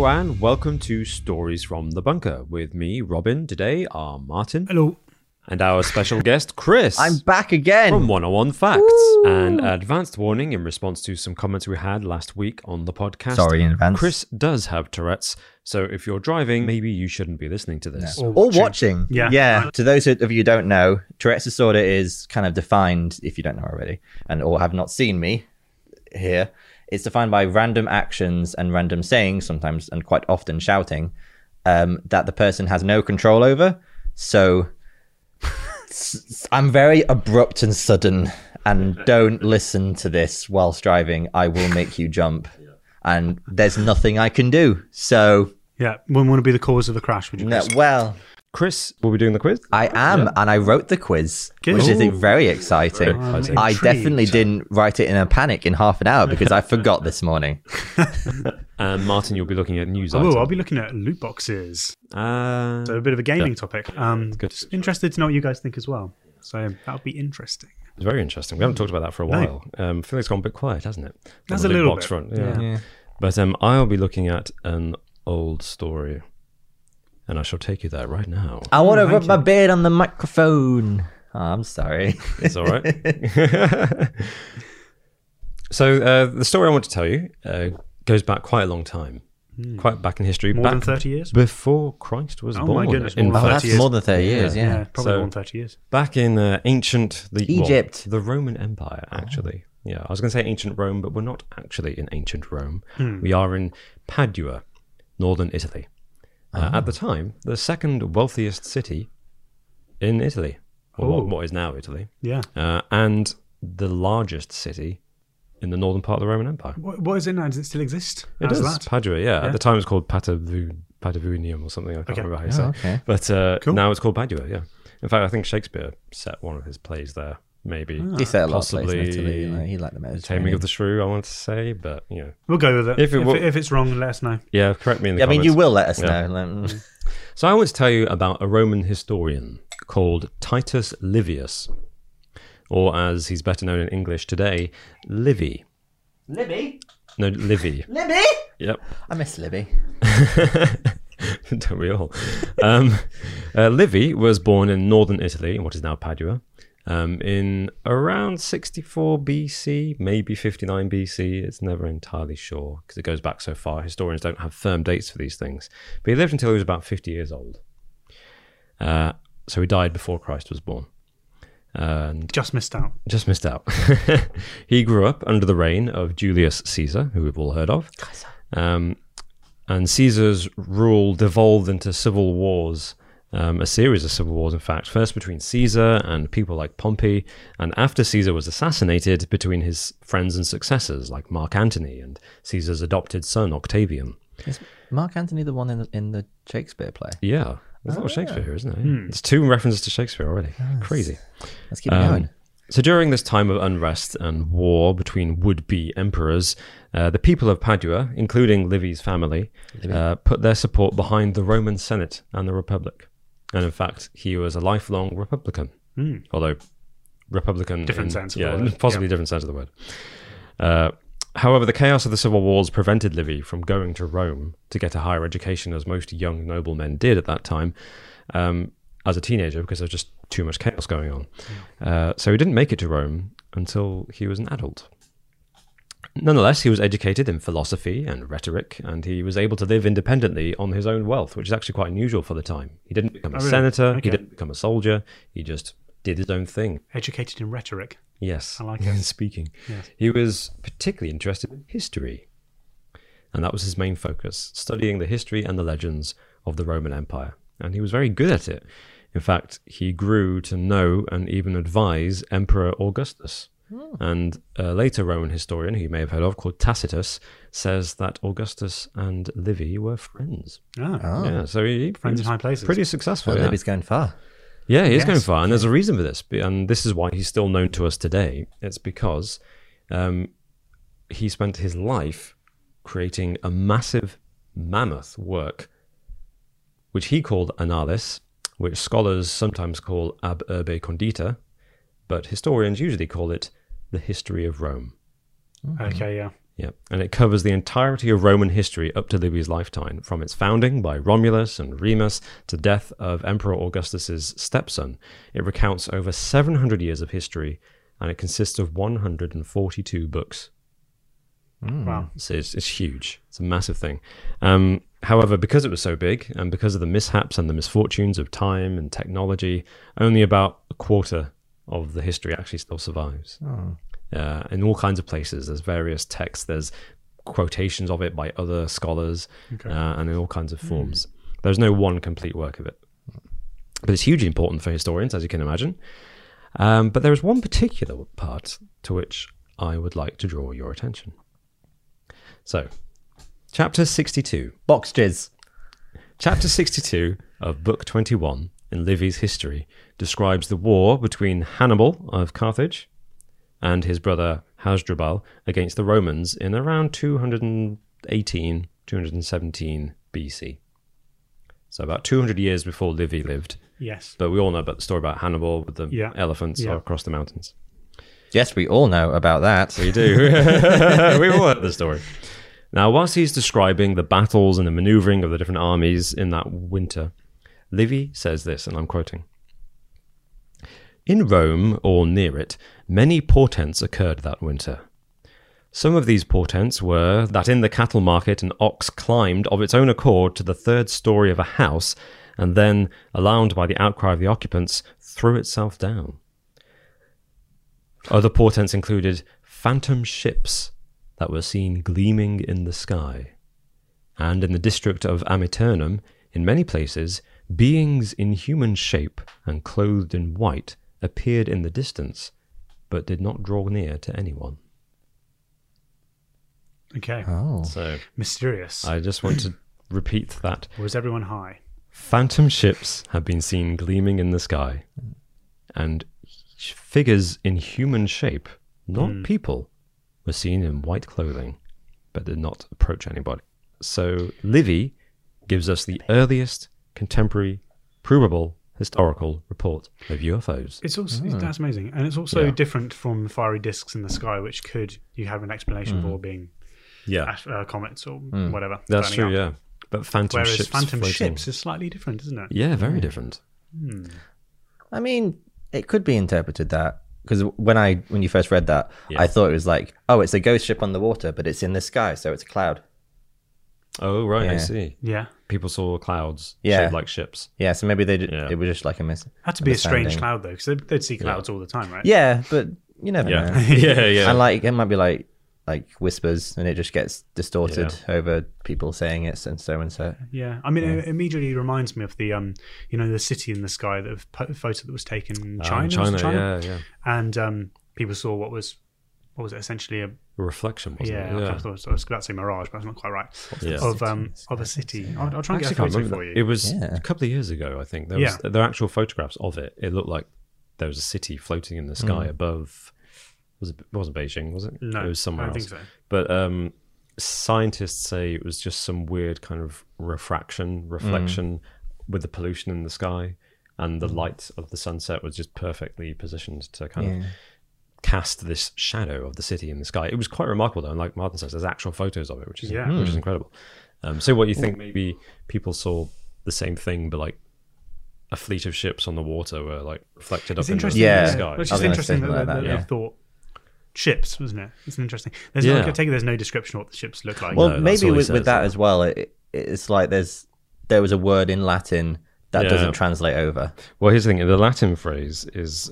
Hello and welcome to Stories from the Bunker with me, Robin. Today are Martin. Hello. And our special guest, Chris. I'm back again. From 101 Facts. Woo! And advanced warning in response to some comments we had last week on the podcast. Sorry in advance. Chris does have Tourette's, so if you're driving, maybe you shouldn't be listening to this. Or watching. Yeah. To those of you who don't know, Tourette's disorder is kind of defined, if you don't know already, or have not seen me here, it's defined by random actions and random sayings, sometimes and quite often shouting, that the person has no control over. So I'm very abrupt and sudden, and don't listen to this whilst driving. I will make you jump. And there's nothing I can do. So, Yeah, wouldn't want to be the cause of the crash, would you? no, Chris? well, Chris, will we doing the quiz? I am, and I wrote the quiz, Good. which is Ooh. very exciting. Very exciting. I Intrigued. definitely didn't write it in a panic in half an hour because I forgot this morning. And Martin, you'll be looking at news Oh, items. I'll be looking at loot boxes. So a bit of a gaming topic. Good. Just interested to know what you guys think as well. So that'll be interesting. It's very interesting. We haven't talked about that for a while. I feel like it's gone a bit quiet, hasn't it? That's On the a loot little box bit. front. Yeah. But I'll be looking at an old story. And I shall take you there right now. I want to thank rub my you. beard on the microphone. Oh, I'm sorry. It's all right. So the story I want to tell you goes back quite a long time. Quite back in history. More back than 30 years? Before Christ was Oh born. my goodness, in more than Oh, fact. 30 that's years. more than 30 years, yeah. Probably So- more than 30 years. Back in ancient... Egypt. The Roman Empire, actually. Yeah, I was going to say ancient Rome, but we're not actually in ancient Rome. We are in Padua, northern Italy. At the time, the second wealthiest city in Italy, or Oh. what is now Italy, Yeah. and the largest city in the northern part of the Roman Empire. What is it now? Does it still exist? It as does, that? Padua, yeah. At the time, it was called Patavunium or something. I can't Okay. remember how you say it. okay. But Cool. now it's called Padua, yeah. In fact, I think Shakespeare set one of his plays there, maybe. He said a lot of Possibly places in Italy. Like, he liked the Mediterranean. Taming of the Shrew, I want to say, but, you know. We'll go with it. If it will- if it's wrong, let us know. Yeah, correct me in the I mean, comments. you will let us Yeah. know. So I want to tell you about a Roman historian called Titus Livius, or as he's better known in English today, Livy. Libby? No, Livy. Libby? Yep. I miss Libby. Don't we all? Livy was born in northern Italy, in what is now Padua, in around 64 BC, maybe 59 BC. It's never entirely sure because it goes back so far. Historians don't have firm dates for these things. But he lived until he was about 50 years old. So he died before Christ was born. And Just missed out. just missed out. He grew up under the reign of Julius Caesar, who we've all heard of. And Caesar's rule devolved into civil wars, a series of civil wars, in fact, first between Caesar and people like Pompey, and after Caesar was assassinated, between his friends and successors like Mark Antony and Caesar's adopted son, Octavian. Is Mark Antony the one in the Shakespeare play? Yeah, there's a lot of Shakespeare here, isn't there? There's 2 references to Shakespeare already. Crazy. Let's keep it going. So during this time of unrest and war between would-be emperors, the people of Padua, including Livy's family, put their support behind the Roman Senate and the Republic. And in fact, he was a lifelong Republican. Although Republican... Different sense of the word. Possibly different sense of the word. However, the chaos of the civil wars prevented Livy from going to Rome to get a higher education, as most young noblemen did at that time, as a teenager, because there was just too much chaos going on. So he didn't make it to Rome until he was an adult. Nonetheless, he was educated in philosophy and rhetoric, and he was able to live independently on his own wealth, which is actually quite unusual for the time. He didn't become a really? senator, Okay. he didn't become a soldier, he just did his own thing. Educated in rhetoric. Yes, I like it. speaking. Yes. He was particularly interested in history, and that was his main focus, studying the history and the legends of the Roman Empire. And he was very good at it. In fact, he grew to know and even advise Emperor Augustus. And a later Roman historian, who you may have heard of, called Tacitus, says that Augustus and Livy were friends. Oh. Yeah, so he Friends in was high places. pretty successful. Oh, yeah. Libby's going far. Yeah, he is Yes. going far, and there's a reason for this, and this is why he's still known to us today. It's because he spent his life creating a massive, mammoth work, which he called Annales, which scholars sometimes call Ab Urbe Condita, but historians usually call it the History of Rome. Okay, yeah. Yeah, and it covers the entirety of Roman history up to Livy's lifetime, from its founding by Romulus and Remus to death of Emperor Augustus's stepson. It recounts over 700 years of history, and it consists of 142 books. Wow. So it's huge. It's a massive thing. However, because it was so big, and because of the mishaps and the misfortunes of time and technology, only about a quarter of the history actually still survives. In all kinds of places. There's various texts, there's quotations of it by other scholars, and in all kinds of forms. There's no one complete work of it. But it's hugely important for historians, as you can imagine. But there is one particular part to which I would like to draw your attention. So, chapter 62. Box jizz. Chapter 62 of Book 21 in Livy's history describes the war between Hannibal of Carthage and his brother Hasdrubal against the Romans in around 218, 217 BC. So about 200 years before Livy lived. Yes. But we all know about the story about Hannibal with the elephants across the mountains. Yes, we all know about that. We do. We all heard the story. Now, whilst he's describing the battles and the maneuvering of the different armies in that winter, Livy says this, and I'm quoting, "In Rome, or near it, many portents occurred that winter. Some of these portents were that in the cattle market an ox climbed of its own accord to the third story of a house, and then, alarmed by the outcry of the occupants, threw itself down. Other portents included phantom ships that were seen gleaming in the sky, and in the district of Amiternum, in many places, beings in human shape and clothed in white appeared in the distance, but did not draw near to anyone." Okay. Oh. So Mysterious. I just want to repeat that. Was everyone high? Phantom ships have been seen gleaming in the sky, and figures in human shape, not people, were seen in white clothing, but did not approach anybody. So Livy gives us the earliest contemporary, provable historical report of UFOs. It's also that's amazing, and it's also different from fiery discs in the sky, which you have an explanation for being comets or whatever. That's burning true. up. Yeah, but phantom Whereas ships, phantom floating. ships is slightly different, isn't it? Yeah, very different. I mean, it could be interpreted that, because when you first read that, I thought it was like, oh, it's a ghost ship on the water, but it's in the sky, so it's a cloud. Oh, right, I Yeah. see. Yeah. People saw clouds Yeah. shaped like ships. Yeah, so maybe it was just like a Had to be a strange understanding. cloud though, because they'd see clouds all the time, right? Yeah, but you never know. Yeah. And like it might be like whispers, and it just gets distorted over people saying it and so. Yeah, I mean, it immediately reminds me of the, the city in the sky, photo that was taken in China. China, yeah. And people saw what was it, essentially a A reflection, wasn't it? I was about to say mirage, but that's not quite right. Yeah. Of a city. I'll try and I get a actually can't photo remember. for you. It was a couple of years ago, I think. There were actual photographs of it. It looked like there was a city floating in the sky above. It wasn't Beijing, was it? No, it was somewhere I don't else. think so. But scientists say it was just some weird kind of reflection with the pollution in the sky, and the light of the sunset was just perfectly positioned to kind of cast this shadow of the city in the sky. It was quite remarkable, though. And like Martin says, there's actual photos of it, which is incredible. So what you think, maybe people saw the same thing, but like a fleet of ships on the water were like reflected up in the sky. Which I is was gonna interesting say that like that, they yeah. thought ships, wasn't it? It's interesting. There's I take it there's no description of what the ships look like. Well, No, that's maybe all he with says, that as well, it's like there was a word in Latin that doesn't translate over. Well, here's the thing. The Latin phrase is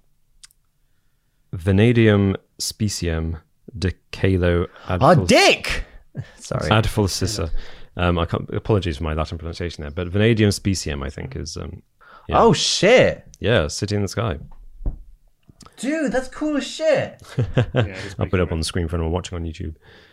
Venedium speciem de calo ad Dick! Sorry. ad fulcissa. Apologies for my Latin pronunciation there, but Venedium speciem, I think, is Oh, shit. city in the sky. Dude, that's cool as shit. I'll put it up on the screen for anyone watching on YouTube.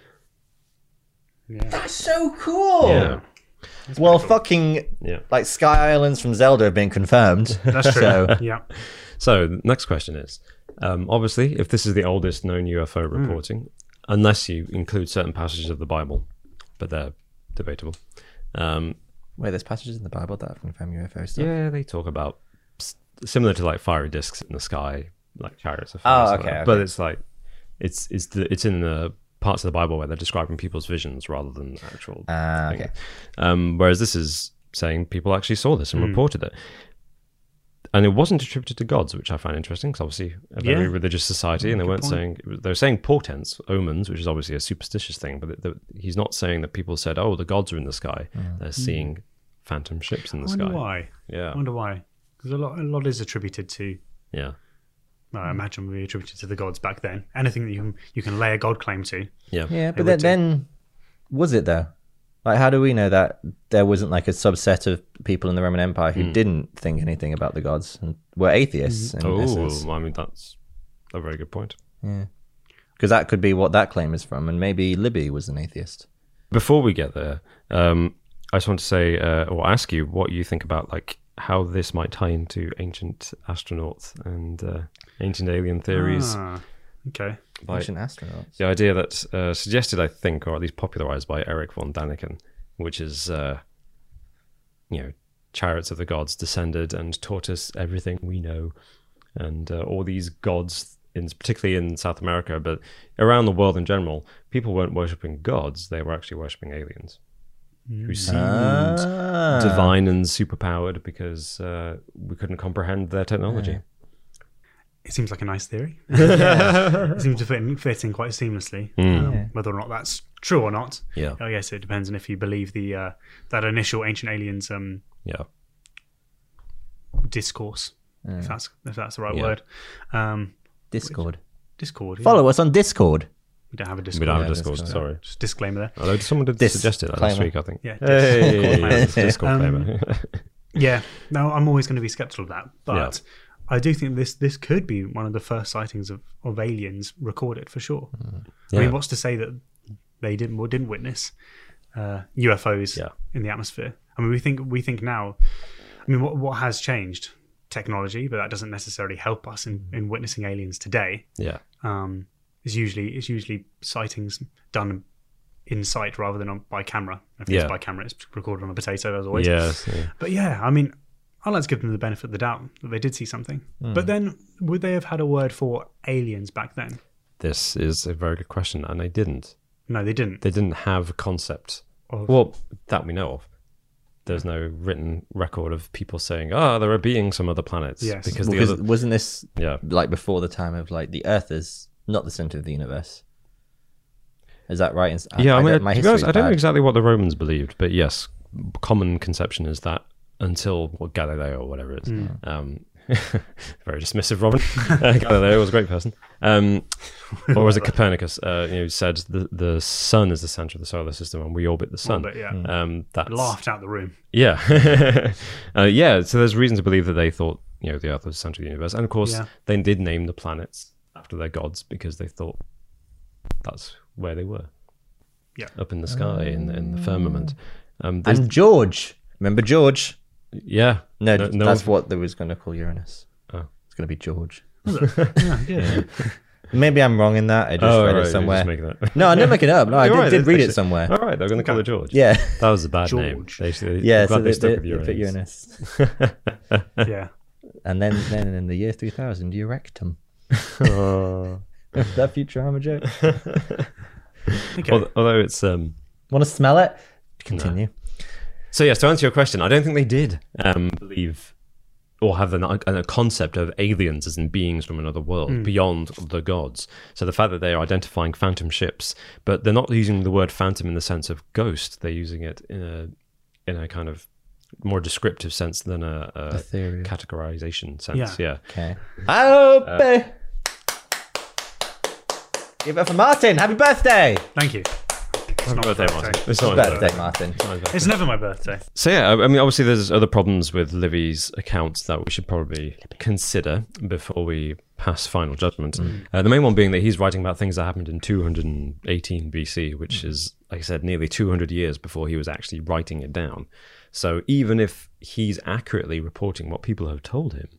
That's so cool. Yeah. Well, fucking like Sky Islands from Zelda have been confirmed. That's true. So, Yeah. So the next question is, obviously, if this is the oldest known UFO reporting, unless you include certain passages of the Bible, but they're debatable. wait, there's passages in the Bible that confirm UFO stuff. Yeah, they talk about similar to like fiery discs in the sky, like chariots of fire. Oh, okay. But it's like it's in the parts of the Bible where they're describing people's visions rather than actual. Okay. Whereas this is saying people actually saw this and reported it. And it wasn't attributed to gods, which I find interesting, because obviously a very religious society, and they weren't saying, they were saying portents, omens, which is obviously a superstitious thing, but he's not saying that people said, oh, the gods are in the sky. They're seeing phantom ships in the sky. I wonder why. Yeah. I wonder why. Because a lot is attributed to... Yeah. I imagine would be attributed to the gods back then. Anything that you can lay a god claim to. Yeah. Yeah, but then was it though? Like, how do we know that there wasn't like a subset of people in the Roman Empire who didn't think anything about the gods and were atheists? In essence? I mean, that's a very good point. Yeah, because that could be what that claim is from, and maybe Libby was an atheist. Before we get there, I just want to say or ask you what you think about like how this might tie into ancient astronauts and ancient alien theories. Okay. Ancient astronauts. The idea that suggested, I think, or at least popularized by Eric von Daniken, which is, chariots of the gods descended and taught us everything we know. And all these gods, particularly in South America, but around the world in general, people weren't worshipping gods. They were actually worshipping aliens who seemed divine and superpowered because we couldn't comprehend their technology. It seems like a nice theory. It seems to fit in quite seamlessly. Whether or not that's true or not, I guess it depends on if you believe the that initial ancient aliens discourse, if that's the right word. Discord. Discord. Yeah. Follow us on Discord. We don't have a Discord. We don't have a Discord. Sorry, just disclaimer there. Although someone did suggest it last week, I think. Yeah. Disclaimer. Yeah. No, I'm always going to be skeptical of that, but. I do think this could be one of the first sightings of aliens recorded for sure. I mean, what's to say that they didn't witness UFOs in the atmosphere? I mean, we think now. I mean, what has changed? Technology, but that doesn't necessarily help us in witnessing aliens today. Yeah, it's usually sightings done in sight rather than by camera. If it's by camera, it's recorded on a potato as always. Yes, yeah. But I mean. I'd like to give them the benefit of the doubt that they did see something. But then, would they have had a word for aliens back then? This is a very good question, and they didn't. No, they didn't. They didn't have a concept. Well, that we know of. There's no written record of people saying, there are beings from other planets. Yes. Because wasn't this like before the time of like the Earth is not the center of the universe? Is that right? I don't know exactly what the Romans believed, but yes, common conception is that until Galileo or whatever it is. Very dismissive, Robin. Galileo was a great person. Or was it Copernicus? Said the sun is the center of the solar system and we orbit the sun. That laughed out the room. Yeah. So there's reason to believe that they thought the Earth was the center of the universe. And of course, they did name the planets after their gods because they thought that's where they were. Yeah. Up in the sky, in the firmament. And George. Remember George? Yeah. No, that's what they was going to call Uranus. Oh. It's going to be George. Yeah. Maybe I'm wrong in that. I just read it somewhere. No, I didn't make it up. No, I did read it somewhere. All right, they're going to call it George. Yeah. That was a bad name. So they stuck with Uranus. Yeah. And then in the year 3000, Eurectum. That Futurama joke. Okay. Although it's... Want to smell it? Continue. No. So yes, to answer your question, I don't think they did believe or have a concept of aliens as in beings from another world beyond the gods. So the fact that they are identifying phantom ships, but they're not using the word phantom in the sense of ghost. They're using it in a kind of more descriptive sense than a categorization sense. Yeah. Okay. Give it up for Martin. Happy birthday! Thank you. Happy birthday, Martin. It's not my birthday, Martin. It's never my birthday. So I mean, obviously there's other problems with Livy's accounts that we should probably consider before we pass final judgment. The main one being that he's writing about things that happened in 218 BC, which is, like I said, nearly 200 years before he was actually writing it down. So even if he's accurately reporting what people have told him,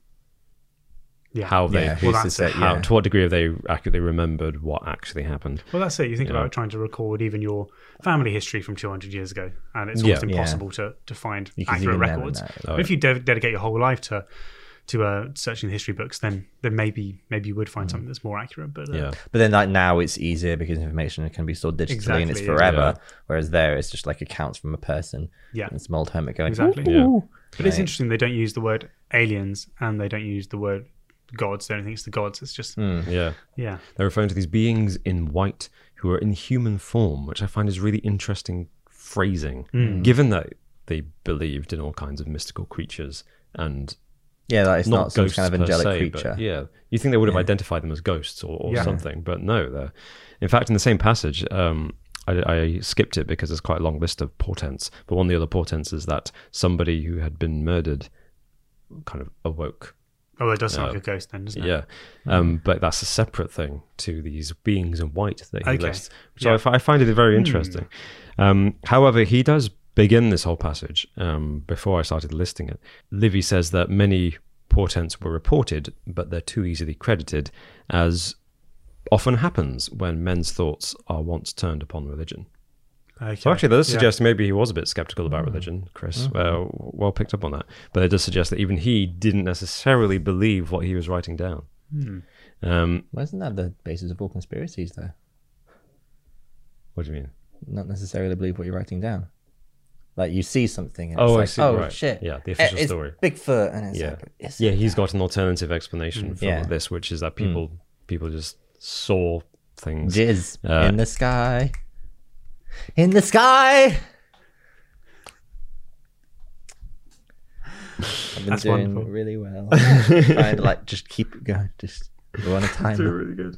to what degree have they accurately remembered what actually happened? Well, that's it. You think about trying to record even your family history from 200 years ago, and it's almost impossible to find accurate records. If you dedicate your whole life to searching the history books, then maybe you would find something that's more accurate. But But then like now it's easier because information can be stored digitally and it's Exactly, forever. yeah. Whereas there it's just like accounts from a person. Yeah. And some old hermit going, Exactly. "Ooh." But it's interesting they don't use the word aliens and they don't use the word gods. They don't think it's the gods. It's just Yeah. yeah. They're referring to these beings in white who are in human form, which I find is really interesting phrasing, given that they believed in all kinds of mystical creatures and Yeah, that it's not some ghosts kind of per angelic se, creature. but yeah, you think they would have identified them as ghosts or Yeah. something, but no. They're, in fact, in the same passage, I skipped it because there's quite a long list of portents. But one of the other portents is that somebody who had been murdered kind of awoke. Oh, it does sound like a ghost then, doesn't it? Yeah, but that's a separate thing to these beings in white that he Okay. lists. So I find it very interesting. However, he does begin this whole passage before I started listing it. Livy says that many portents were reported, but they're too easily credited, as often happens when men's thoughts are once turned upon religion. Okay. So actually, that does suggest maybe he was a bit skeptical about religion, Chris. Well picked up on that. But it does suggest that even he didn't necessarily believe what he was writing down. Well, isn't that the basis of all conspiracies, though? What do you mean? Not necessarily believe what you're writing down. Like you see something, and Oh, it's I like, see, oh right. shit, Yeah, the official it's story. Bigfoot, and it's Yeah, like, is yeah. it He's that? got an alternative explanation for Yeah. this, which is that people just saw things. Jizz in the sky, in the sky. I've been That's doing wonderful. really well. Trying to like just keep it going, just go on a timer. really good.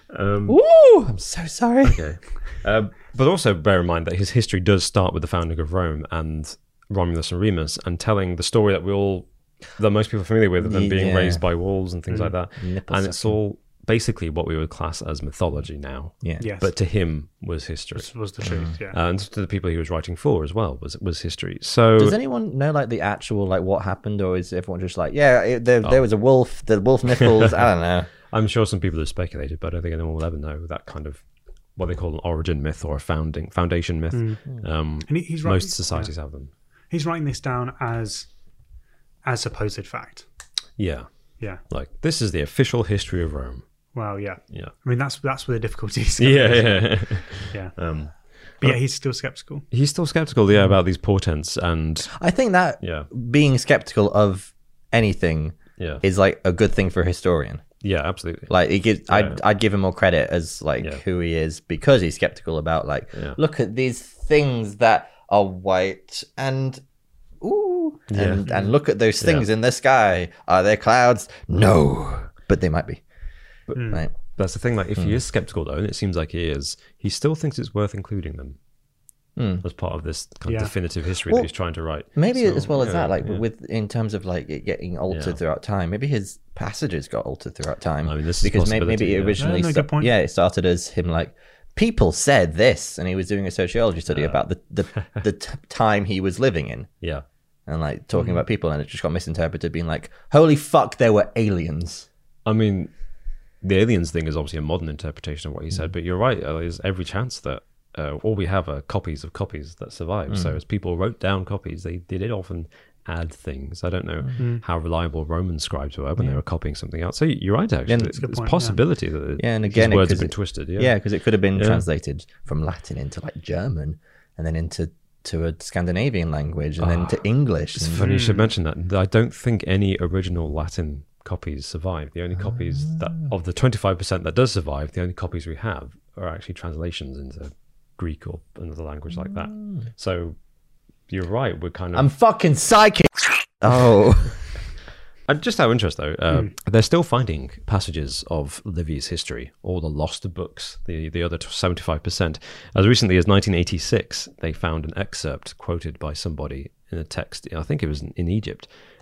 Woo! I'm so sorry. Okay. But also bear in mind that his history does start with the founding of Rome and Romulus and Remus, and telling the story that most people are familiar with, them being Yeah. raised by wolves and things like that. Nipple And it's all basically what we would class as mythology now. Yeah. Yes. But to him was history. This was the truth. Yeah. And to the people he was writing for as well was history. So Does anyone know like the actual like what happened, or is everyone just like, yeah, there was a wolf, the wolf nipples? I don't know. I'm sure some people have speculated, but I don't think anyone will ever know that kind of what they call an origin myth or a foundation myth. And he's writing, Most societies have them. He's writing this down as supposed fact. Yeah. Yeah. Like, this is the official history of Rome. Well, yeah. Yeah. I mean, that's where the difficulty is. Yeah. Yeah. But yeah, he's still skeptical. He's still skeptical, about these portents and I think that Yeah. being skeptical of anything yeah. is like a good thing for a historian. Yeah, absolutely. Like it gives, Yeah. I'd give him more credit as like Yeah. who he is because he's skeptical about like Yeah. look at these things that are white and ooh and look at those things in the sky. Are there clouds? No, but they might be. Right. That's the thing, like, if he is skeptical, though, and it seems like he is, he still thinks it's worth including them as part of this kind of Yeah. definitive history Well, that he's trying to write. Maybe So, as well as yeah, that, like yeah. with in terms of like it getting altered Yeah. throughout time. Maybe his passages got altered throughout time. I mean, this is a because maybe possibility, it yeah. originally, No, good point. it started as him like people said this, and he was doing a sociology study about the time he was living in, Yeah. and like talking about people, and it just got misinterpreted, being like, "Holy fuck, there were aliens." I mean, the aliens thing is obviously a modern interpretation of what he said, but you're right. There's every chance that all we have are copies of copies that survive. So as people wrote down copies, they did often add things. I don't know how reliable Roman scribes were when they were copying something out. So you're right, actually. Yeah, There's a good a point, possibility that Yeah, and his again, words have 'cause been twisted. Yeah, because it could have been Yeah. translated from Latin into like German, and then into a Scandinavian language, and then to English. It's and- funny you should mention that. I don't think any original Latin copies survive. The only copies that of the 25% that does survive, the only copies we have are actually translations into Greek or another language like that. So you're right. We're kind of I'm fucking psychic. Oh. just out of interest though. They're still finding passages of Livy's history, all the lost books, the other 75%. As recently as 1986, they found an excerpt quoted by somebody in a text. I think it was in Egypt.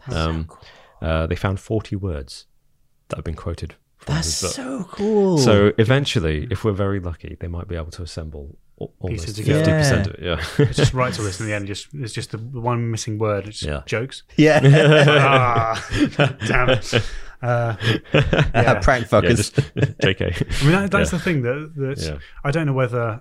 They found 40 words that have been quoted from That's his book. so cool. So eventually, if we're very lucky, they might be able to assemble almost Pieces 50% together. of it. Yeah. It's just writes all this in the end. It's just the one missing word. It's Yeah. jokes. yeah, Damn it. Yeah. prank Yeah, fuckers. just JK. I mean, that's the thing that Yeah. I don't know whether.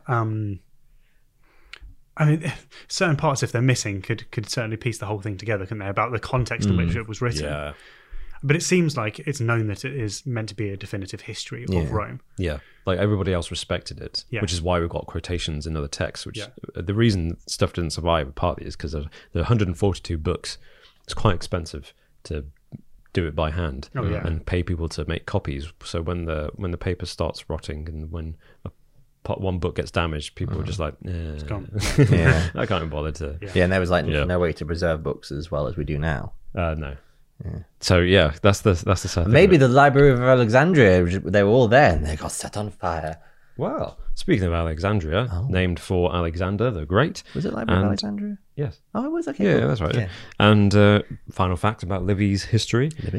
I mean, certain parts, if they're missing, could certainly piece the whole thing together, couldn't they? About the context in which it was written. Yeah. I But it seems like it's known that it is meant to be a definitive history of Rome. Yeah, like everybody else respected it, which is why we've got quotations in other texts. Which the reason stuff didn't survive partly is because there are 142 books. It's quite expensive to do it by hand and pay people to make copies. So when the paper starts rotting and when one book gets damaged, people are just like, It's gone. I can't be bothered to. Yeah, and there was like no way to preserve books as well as we do now. No. Yeah. So that's the sad thing. Maybe the Library of Alexandria, they were all there and they got set on fire. Well, speaking of Alexandria, named for Alexander the Great. Was it Library of Alexandria? Yes. Oh, it was? Okay. Yeah, cool. that's right. Yeah. And final fact about Livy's history. Livy?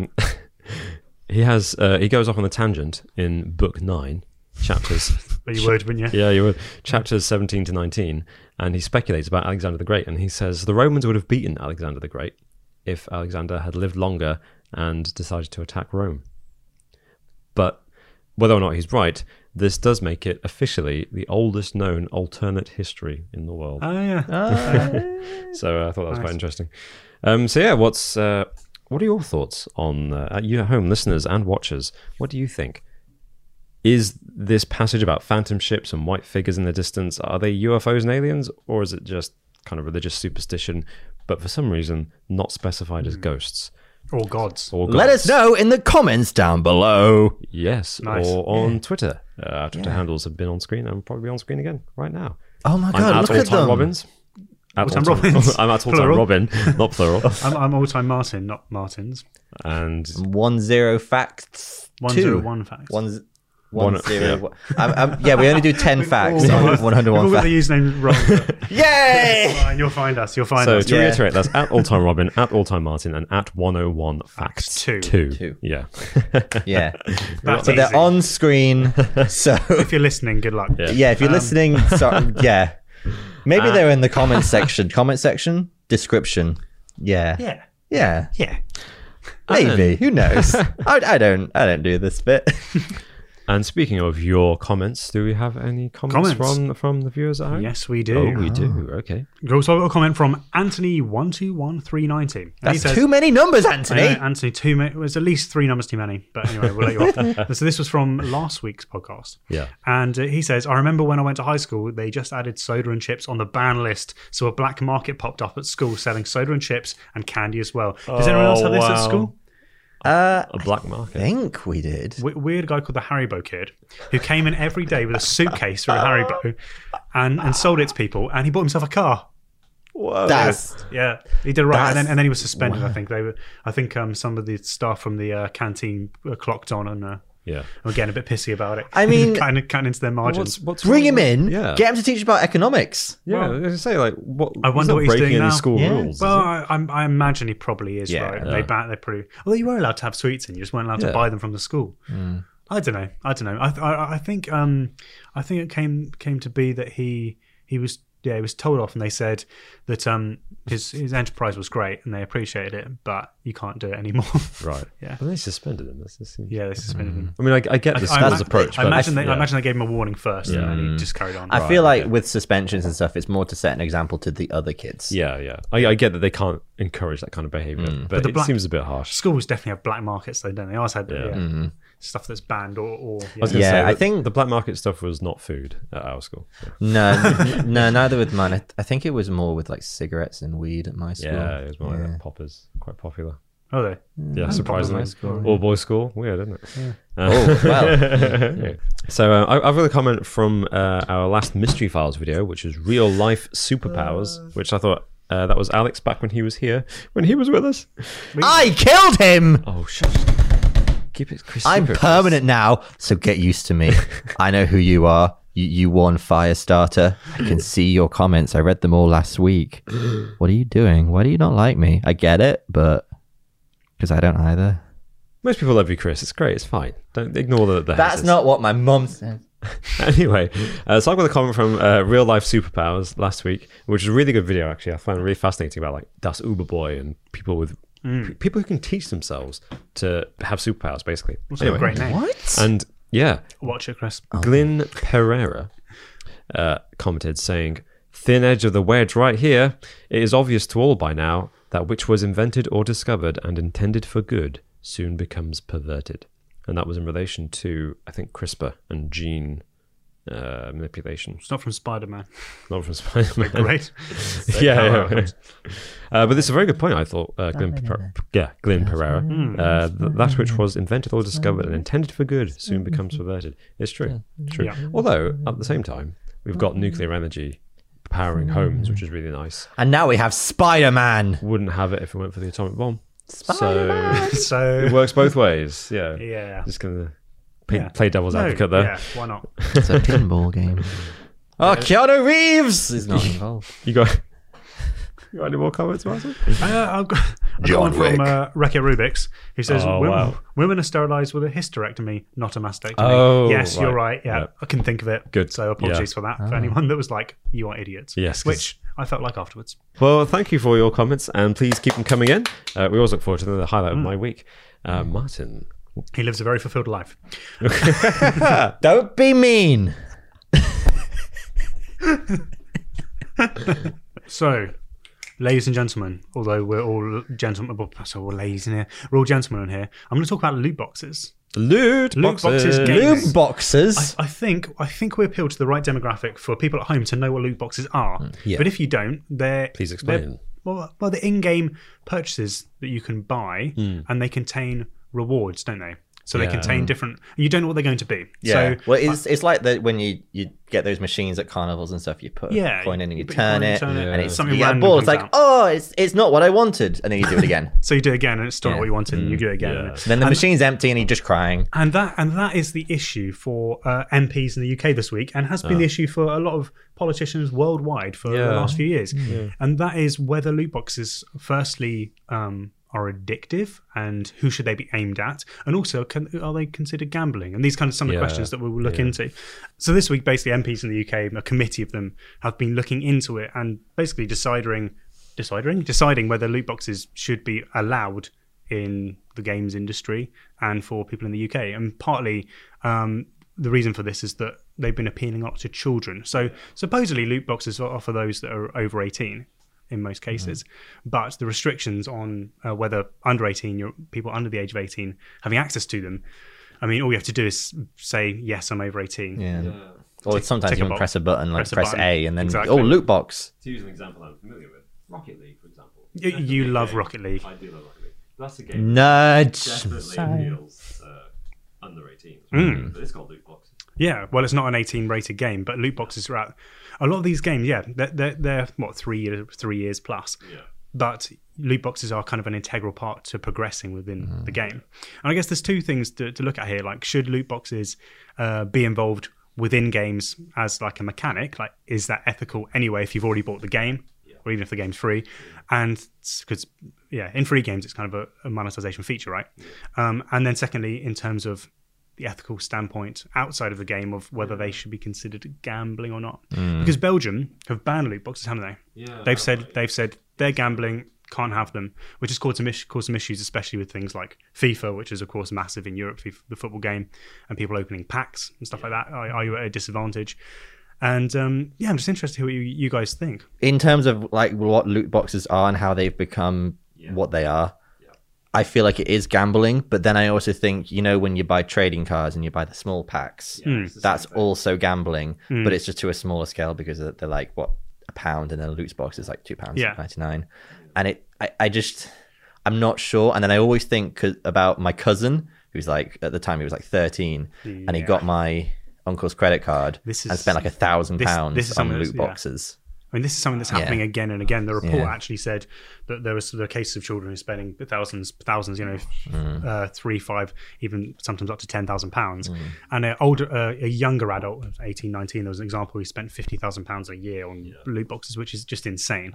He goes off on a tangent in Book 9, chapters. But you would, wouldn't you? Yeah, you would. Chapters 17 to 19. And he speculates about Alexander the Great. And he says the Romans would have beaten Alexander the Great if Alexander had lived longer and decided to attack Rome. But whether or not he's right, this does make it officially the oldest known alternate history in the world. Oh, yeah. So I thought that was quite interesting. What are your thoughts on you at home, listeners and watchers? What do you think? Is this passage about phantom ships and white figures in the distance, are they UFOs and aliens, or is it just kind of religious superstition, but for some reason not specified as ghosts? Or gods. Let us know in the comments down below. Yes, Nice. or on Twitter. Our Twitter handles have been on screen and will probably be on screen again right now. Oh my I'm God, at look at All-Time them. Robbins. All-Time Robbins. I'm at All-Time Plural. Robin, not plural. I'm all-time Martin, not Martins. And 10 facts. 101 facts. 10. Yeah. Yeah, we only do 10 facts We've all on got- 101 we've all got facts. the username wrong. But Yay! fine, you'll find us. You'll find so us. to Yeah. reiterate, that's at All-Time Robin, at All-Time Martin, and at 101 Facts Two. 2. Yeah. Yeah. That's So they're easy. on screen. So If you're listening, good luck. yeah, if you're listening, yeah. Maybe they're in the comment section. Comment section? Description. Yeah. Yeah. Yeah. Yeah. Maybe. Who knows? I don't do this bit. And speaking of your comments, do we have any comments from the viewers at home? Yes, we do. Oh, we do. Okay. Also, I've got a comment from Anthony121390. And That's too many numbers, I Anthony. know, Anthony, too many. There's at least 3 numbers too many. But anyway, we'll let you off. So this was from last week's podcast. Yeah. And he says, I remember when I went to high school, they just added soda and chips on the ban list. So a black market popped up at school selling soda and chips and candy as well. Does anyone else have this at wow. school? A black market. I think we did. Weird guy called the Haribo Kid who came in every day with a suitcase for a Haribo and sold it to people. And he bought himself a car. Whoa. That's Yeah, he did right, That's- and then he was suspended. I think I think some of the staff from the canteen were clocked on and Yeah. were getting a bit pissy about it. I mean- kind of cutting into their margins. What's bring wrong him with- in. Yeah. Get him to teach about economics. Yeah, Well, I was gonna say, like, what? I wonder not what he's breaking doing any now. school Yeah. rules. Well, is it? I imagine he probably is Yeah. right. Yeah. They probably. Although you were allowed to have sweets in, you just weren't allowed to Yeah. buy them from the school. I don't know. I think it came to be that he was told off, and they said that his enterprise was great and they appreciated it, but you can't do it anymore. Right. Yeah. But they suspended him. Yeah, they suspended him. I mean, I get the school's approach, I but imagine yeah. they gave him a warning first, and then he just carried on. I feel like with suspensions and stuff, it's more to set an example to the other kids. Yeah. I get that they can't encourage that kind of behavior, but the it black- seems a bit harsh. Schools definitely have black markets, though, don't they? I always had Yeah. stuff that's banned or I was gonna Yeah, say I that think- the black market stuff was not food at our school. So. No, neither with mine. I think it was more with like cigarettes and weed at my school. Yeah, it was more Yeah. like poppers, quite popular. Oh, they. Yeah, surprisingly. school, All boys school, weird, isn't it? Oh, well. Yeah. So I've got a comment from our last Mystery Files video, which is real life superpowers, which I thought that was Alex back when he was here, when he was with us. I killed him! Oh, shut. Keep it Chris. I'm secret, permanent now, so get used to me. I know who you are. You one fire starter. I can see your comments. I read them all last week. What are you doing? Why do you not like me? I get it, but because I don't either. Most people love you, Chris. It's great. It's fine. Don't ignore the That's haters. not what my mum said. Anyway, so I've got a comment from Real Life Superpowers last week, which is a really good video, actually. I find it really fascinating about like Das Uberboy and people with people who can teach themselves to have superpowers, basically. Also a great name. What? And yeah, Watch it, Chris. Glyn Pereira commented saying, "Thin edge of the wedge right here. It is obvious to all by now that which was invented or discovered and intended for good soon becomes perverted. And that was in relation to, I think, CRISPR and gene manipulation. It's not from Spider-Man. Not from Spider-Man. Great. yeah. But this is a very good point, I thought. Glenn Pereira. That which was invented or discovered and intended for good soon becomes perverted. It's true. True. Yeah. Although, at the same time, we've got nuclear energy powering homes, which is really nice. And now we have Spider-Man. Wouldn't have it if it weren't for the atomic bomb. Spider-Man. So It works both ways. Yeah. yeah. Just going to play devil's advocate there. Yeah, why not? It's a pinball game. Oh, Keanu Reeves is not involved. You got any more comments, Martin? I've got one from Rekka Rubix, who says women are sterilised with a hysterectomy, not a mastectomy. Oh, yes, right. you're right. Yeah, Yep. I can think of it. Good. So apologies for that for anyone that was like, "You are idiots." Yes, 'cause- which I felt like afterwards. Well, thank you for your comments, and please keep them coming in. We always look forward to the highlight of my week. Martin. He lives a very fulfilled life. Don't be mean. So, ladies and gentlemen, although we're all gentlemen, so we're ladies in here, we're all gentlemen in here. I'm going to talk about loot boxes. Loot boxes, boxes. games. Loot boxes. I think we appeal to the right demographic for people at home to know what loot boxes are. Yeah. But if you don't, Please explain. Well, the in-game purchases that you can buy, and they contain rewards, don't they? So they Yeah. contain different. You don't know what they're going to be. Yeah. So Well, it's like that when you get those machines at carnivals and stuff. You put a coin in and you put your turn coin in, it, and it's something you get a random ball. It's comes like, out. oh, it's not what I wanted, and then you do it again. So you do it again, and it's still not Yeah. what you wanted, and you do it again. Yeah. Then the machine's empty, and you're just crying. And that is the issue for MPs in the UK this week, and has been the issue for a lot of politicians worldwide for the last few years. And that is whether loot boxes, firstly, are addictive, and who should they be aimed at, and also are they considered gambling? And these kind of some of the questions that we will look into. So this week, basically, MPs in the UK, a committee of them, have been looking into it and basically deciding whether loot boxes should be allowed in the games industry and for people in the UK. And partly the reason for this is that they've been appealing a lot to children. So supposedly loot boxes are for those that are over 18 in most cases, but the restrictions on whether under 18, people under the age of 18 having access to them, I mean, all you have to do is say, yes, I'm over 18. Yeah. Or sometimes tick a you can box. press a button, like Press a press button. A, and then Exactly. loot box. To use an example I'm familiar with, Rocket League, for example. You love Rocket League. I do love Rocket League. That's a game Nudge. definitely appeals under 18. But it's called loot boxes. Yeah, well, it's not an 18 rated game, but loot boxes are out. A lot of these games, yeah, they're what 3 years plus. Yeah. But loot boxes are kind of an integral part to progressing within the game. And I guess there's two things to look at here. Like, should loot boxes be involved within games as like a mechanic? Like, is that ethical anyway if you've already bought the game, or even if the game's free? And because in free games it's kind of a monetization feature, right? And then secondly, in terms of the ethical standpoint outside of the game of whether they should be considered gambling or not, because Belgium have banned loot boxes, haven't they? Yeah. They've said they're gambling, can't have them, which has caused some issues, especially with things like FIFA, which is of course massive in Europe, the football game, and people opening packs and stuff like that. Are you at a disadvantage? And I'm just interested to hear what you guys think. In terms of like what loot boxes are and how they've become what they are, I feel like it is gambling. But then I also think, when you buy trading cards and you buy the small packs, that's also gambling, but it's just to a smaller scale because they're like, what, £1, and then a loot box is like £2.99. And I'm not sure. And then I always think about my cousin, who's like, at the time he was like 13, and he got my uncle's credit card and spent like £1,000 on loot boxes. I mean, this is something that's happening again and again. The report actually said that there was cases of children who are spending thousands, 3, 5, even sometimes up to £10,000. And a younger adult, 18, 19, there was an example who spent £50,000 a year on loot boxes, which is just insane.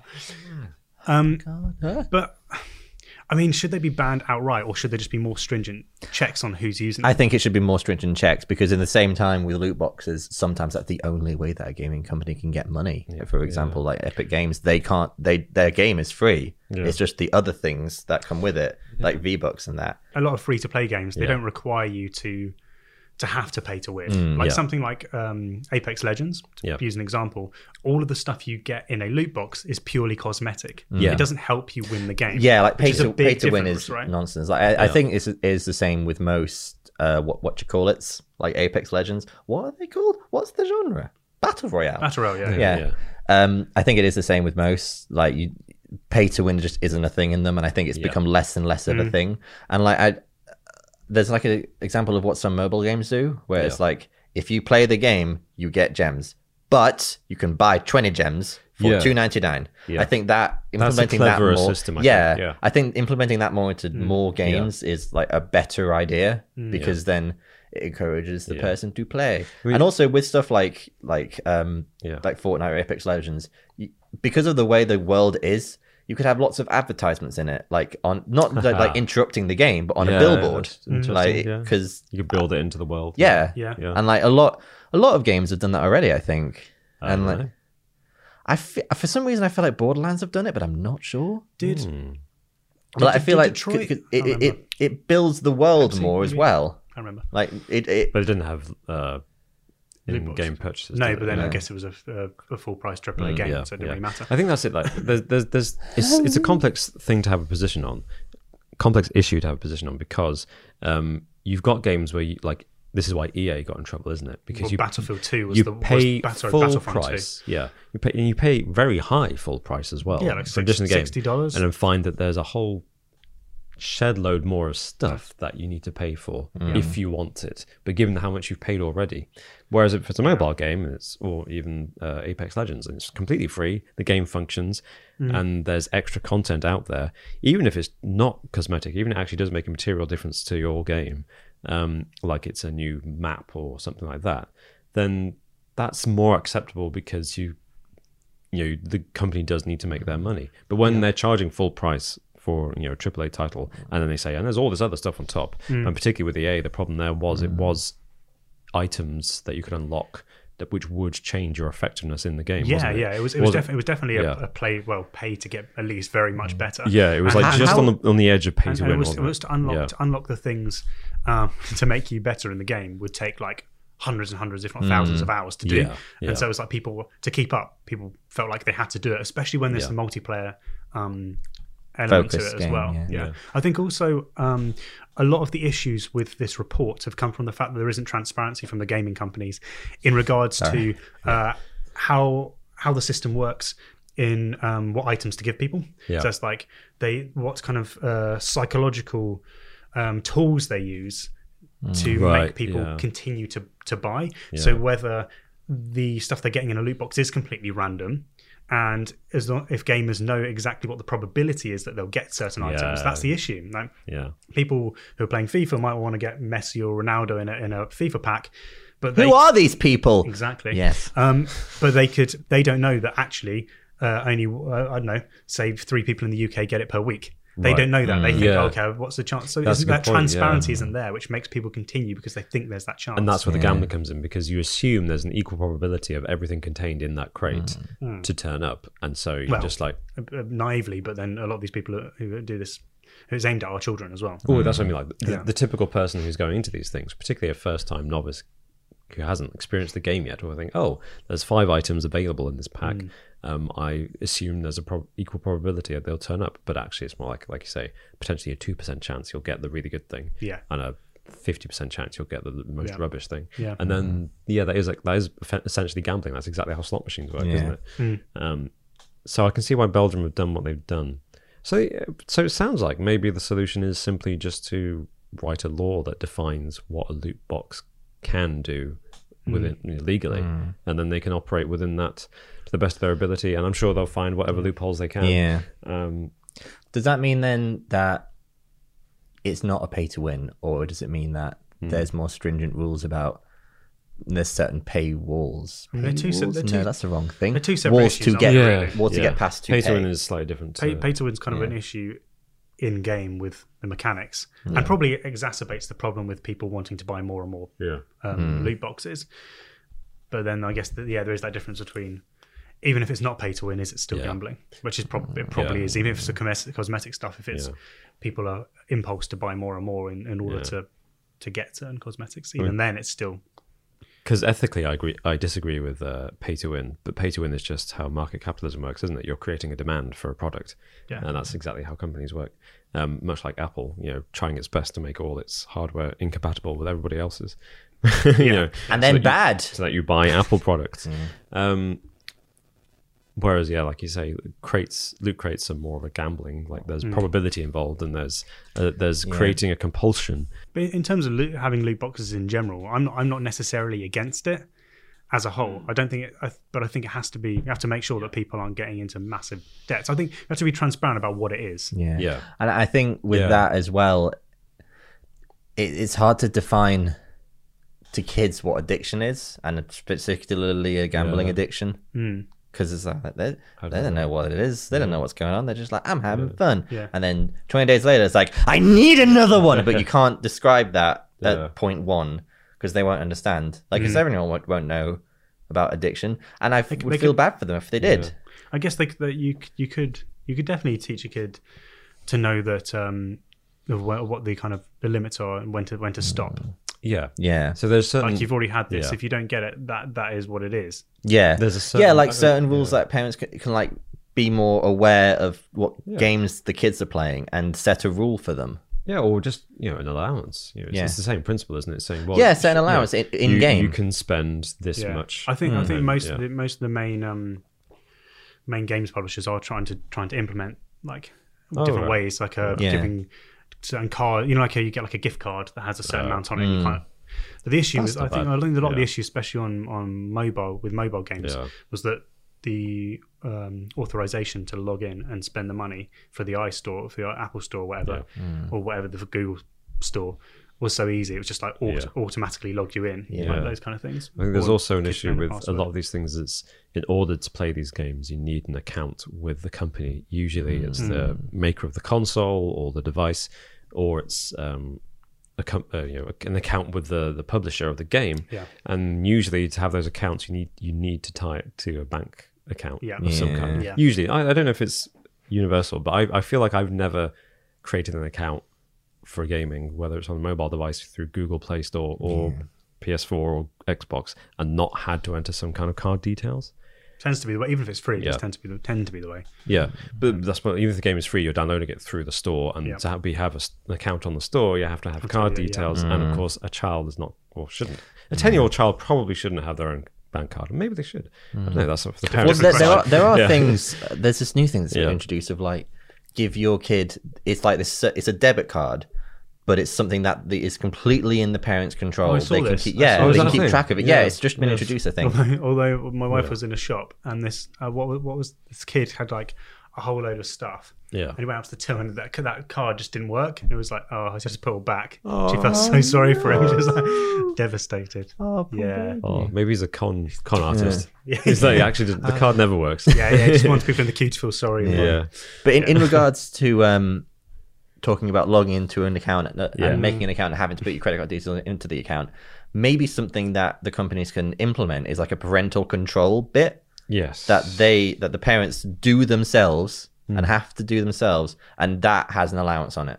But I mean, should they be banned outright, or should there just be more stringent checks on who's using them? I think it should be more stringent checks, because in the same time with loot boxes, sometimes that's the only way that a gaming company can get money. For example, like Epic Games, their game is free. It's just the other things that come with it, like V-Bucks and that. A lot of free-to-play games, they don't require you to to have to pay to win. Like something like Apex Legends, to use an example, all of the stuff you get in a loot box is purely cosmetic. It doesn't help you win the game. Yeah, like pay pay to win is right? nonsense. Like I think it is the same with most what you call it, like Apex Legends. What are they called? What's the genre? Battle Royale. Battle Royale, Yeah. I think it is the same with most. Like you, pay to win just isn't a thing in them, and I think it's become less and less of a thing. And like there's like an example of what some mobile games do, where it's like if you play the game, you get gems, but you can buy 20 gems for $2.99. I think that implementing that more, system, I think implementing that more into more games is like a better idea because then it encourages the person to play. And also with stuff like Fortnite or Apex Legends, because of the way the world is, you could have lots of advertisements in it, like on not like interrupting the game, but on a billboard, like because you could build it into the world. Yeah. And like a lot of games have done that already, I think. And like, for some reason, I feel like Borderlands have done it, but I'm not sure. But I feel like Detroit, it builds the world Pepsi, more as maybe? well. I remember. Like But it didn't have in-game purchases. No, did but it? then I guess it was a full price AAA game, so it didn't really matter. I think that's it. Like, it's a complex thing to have a position on, complex issue to have a position on, because you've got games where you like. This is why EA got in trouble, isn't it? Because Battlefield 2 was you the pay full Battlefront price. 2. Yeah, you pay very high full price as well. Yeah, like for additional games, $60, and then find that there's a whole shed load more of stuff that you need to pay for if you want it. But given how much you've paid already, whereas if it's a mobile game, or even Apex Legends, and it's completely free, the game functions, and there's extra content out there, even if it's not cosmetic, even if it actually does make a material difference to your game, like it's a new map or something like that, then that's more acceptable because the company does need to make their money. But when they're charging full price for a AAA title, and then they say, and there's all this other stuff on top, and particularly with EA, the problem there was it was items that you could unlock which would change your effectiveness in the game. It was definitely a pay to get at least very much better. Yeah, it was on the edge of pay to win. It was to unlock the things to make you better in the game would take like hundreds and hundreds, if not thousands of hours to do. And so it was like people felt like they had to do it, especially when there's the multiplayer element to it as well. I think also a lot of the issues with this report have come from the fact that there isn't transparency from the gaming companies in regards to how the system works in what items to give people. So it's like what kind of psychological tools they use to make people continue to buy. So whether the stuff they're getting in a loot box is completely random, and if gamers know exactly what the probability is that they'll get certain items, that's the issue. Like, people who are playing FIFA might want to get Messi or Ronaldo in a FIFA pack, but who are these people? Exactly. Yes. But they don't know that actually only I don't know, say 3 people in the UK get it per week. They don't know that. They think, okay, what's the chance? So that transparency isn't there, which makes people continue because they think there's that chance. And that's where the gambling comes in, because you assume there's an equal probability of everything contained in that crate to turn up. And so you're just like... naively, but then a lot of these people who do this, it's aimed at our children as well. Oh, that's what I mean. Like the typical person who's going into these things, particularly a first-time novice who hasn't experienced the game yet, will think, oh, there's 5 items available in this pack. I assume there's a equal probability that they'll turn up, but actually it's more like you say, potentially a 2% chance you'll get the really good thing, and a 50% chance you'll get the most rubbish thing. And then that is essentially gambling. That's exactly how slot machines work, isn't it? So I can see why Belgium have done what they've done. So it sounds like maybe the solution is simply just to write a law that defines what a loot box can do within legally, and then they can operate within that to the best of their ability, and I'm sure they'll find whatever loopholes they can. Does that mean then that it's not a pay to win, or does it mean that there's more stringent rules about there's certain pay walls? No, that's the wrong thing. They're two separate walls issues, to get past to pay to win is slightly different. Pay to win is kind of an issue in game with the mechanics, and probably exacerbates the problem with people wanting to buy more and more loot boxes. But then I guess there is that difference between, even if it's not pay to win, is it still gambling? Which is probably is, even if it's the cosmetic stuff. If it's people are impulse to buy more and more in order to to get certain cosmetics. Even then, it's still because ethically, I disagree with pay to win, but pay to win is just how market capitalism works, isn't it? You're creating a demand for a product, and that's exactly how companies work. Much like Apple, trying its best to make all its hardware incompatible with everybody else's, and then bad, so that you buy Apple products. Whereas, like you say, loot crates are more of a gambling. Like there's probability involved, and there's creating a compulsion. But in terms of having loot boxes in general, I'm not necessarily against it as a whole. I don't think it, but I think it has to be. You have to make sure that people aren't getting into massive debts. I think you have to be transparent about what it is. Yeah. And I think with that as well, it's hard to define to kids what addiction is, and particularly a gambling addiction. Because it's like they don't know what it is. They don't know what's going on. They're just like, I'm having fun. Yeah. And then 20 days later, it's like, I need another one. But you can't describe that at point one because they won't understand. Like, because everyone won't know about addiction. And I would feel bad for them if they did. I guess that you could definitely teach a kid to know that what the kind of the limits are and when to stop. Yeah. So there's certain, like you've already had this. If you don't get it, that is what it is. Yeah. There's a certain, like certain rules that parents can like be more aware of what games the kids are playing and set a rule for them. Yeah, or just an allowance. It's the same principle, isn't it? Saying, well, set an allowance in game. You can spend this much. I think most of the main games publishers are trying to implement like different ways, like giving certain card, like you get like a gift card that has a certain amount on it. But the issue is, I think a lot of the issue, especially on mobile with mobile games, was that the authorization to log in and spend the money for the iStore, for the Apple Store, or whatever, or whatever the Google Store was so easy. It was just like automatically logged you in, like those kind of things. I think there's also an issue with a lot of these things. Is in order to play these games, you need an account with the company. Usually, it's the maker of the console or the device, or it's an account with the publisher of the game. And usually, to have those accounts, you need to tie it to a bank account of some kind. Usually, I don't know if it's universal, but I feel like I've never created an account for gaming, whether it's on a mobile device through Google Play Store or PS4 or Xbox, and not had to enter some kind of card details. Tends to be the way, even if it's free. It just tend to be the way. Yeah, but that's what, even if the game is free, you're downloading it through the store, and to have an account on the store, you have to have card details, and of course, a child is not or shouldn't. A 10-year-old child probably shouldn't have their own bank card. Maybe they should. I don't know. That's up for the parents. Well, there are things. There's this new thing that's been introduced of like, give your kid. It's like this. It's a debit card, but it's something that is completely in the parents' control. They can keep, they can keep track of it. Yeah, it's just been introduced, I think. Although my wife was in a shop, and this what was this kid had like a whole load of stuff. And he went up to the till, and that card just didn't work. And it was like, I just put it back. She felt so sorry for him. She was like devastated. Maybe he's a con artist. He's like, actually, the card never works. He just wants people in the queue to feel sorry. But in regards to talking about logging into an account and making an account and having to put your credit card details into the account, maybe something that the companies can implement is like a parental control bit. That the parents do themselves and have to do themselves, and that has an allowance on it.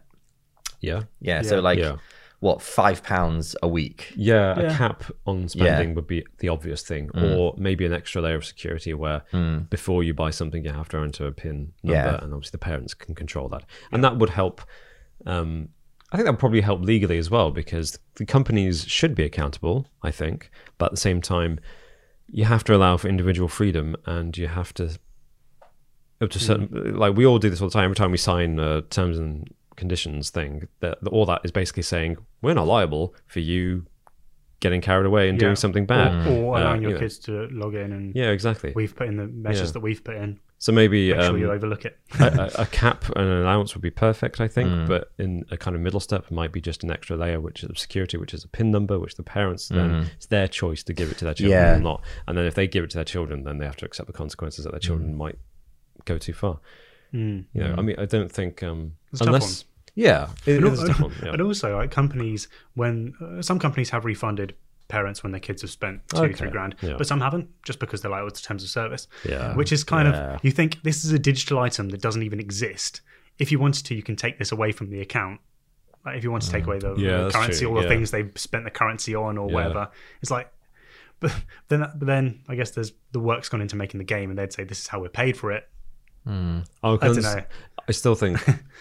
So like what, £5 a week? A cap on spending would be the obvious thing, or maybe an extra layer of security where before you buy something you have to enter a PIN number, and obviously the parents can control that, and that would help. I think that would probably help legally as well, because the companies should be accountable, I think, but at the same time, you have to allow for individual freedom, and you have to up to certain. Like we all do this all the time. Every time we sign terms and conditions thing, that all that is basically saying we're not liable for you getting carried away and doing something bad, or allowing your kids to log in and exactly. We've put in the measures that we've put in. So maybe make sure you overlook it. a cap and an allowance would be perfect, I think. But in a kind of middle step, it might be just an extra layer, which is security, which is a PIN number, which the parents then it's their choice to give it to their children or not. And then if they give it to their children, then they have to accept the consequences that their children might go too far. I mean, I don't think unless it is a tough one. And also, like companies, when some companies have refunded parents when their kids have spent $2-3 grand, but some haven't, just because they're like, it's terms of service, which is kind of, you think this is a digital item that doesn't even exist. If you wanted to, you can take this away from the account Like if you want to take away the that's currency, true, all the yeah. things they've spent the currency on or Yeah. whatever, it's like. But then I guess there's the work's gone into making the game, and they'd say this is how we're paid for it. Oh, I don't know. I still think,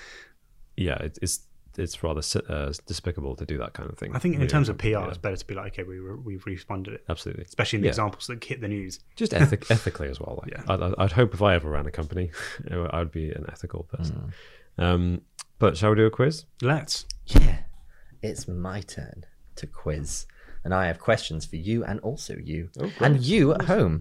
it's rather despicable to do that kind of thing. I think in Yeah, terms of PR, yeah. it's better to be like, okay, we've responded it, Absolutely. especially in the Yeah. examples that hit the news. Just ethically as well. Like, Yeah. I'd hope if I ever ran a company, I'd be an ethical person. But shall we do a quiz? Let's. Yeah, it's my turn to quiz. And I have questions for you and also you. Oh, great. And you at home.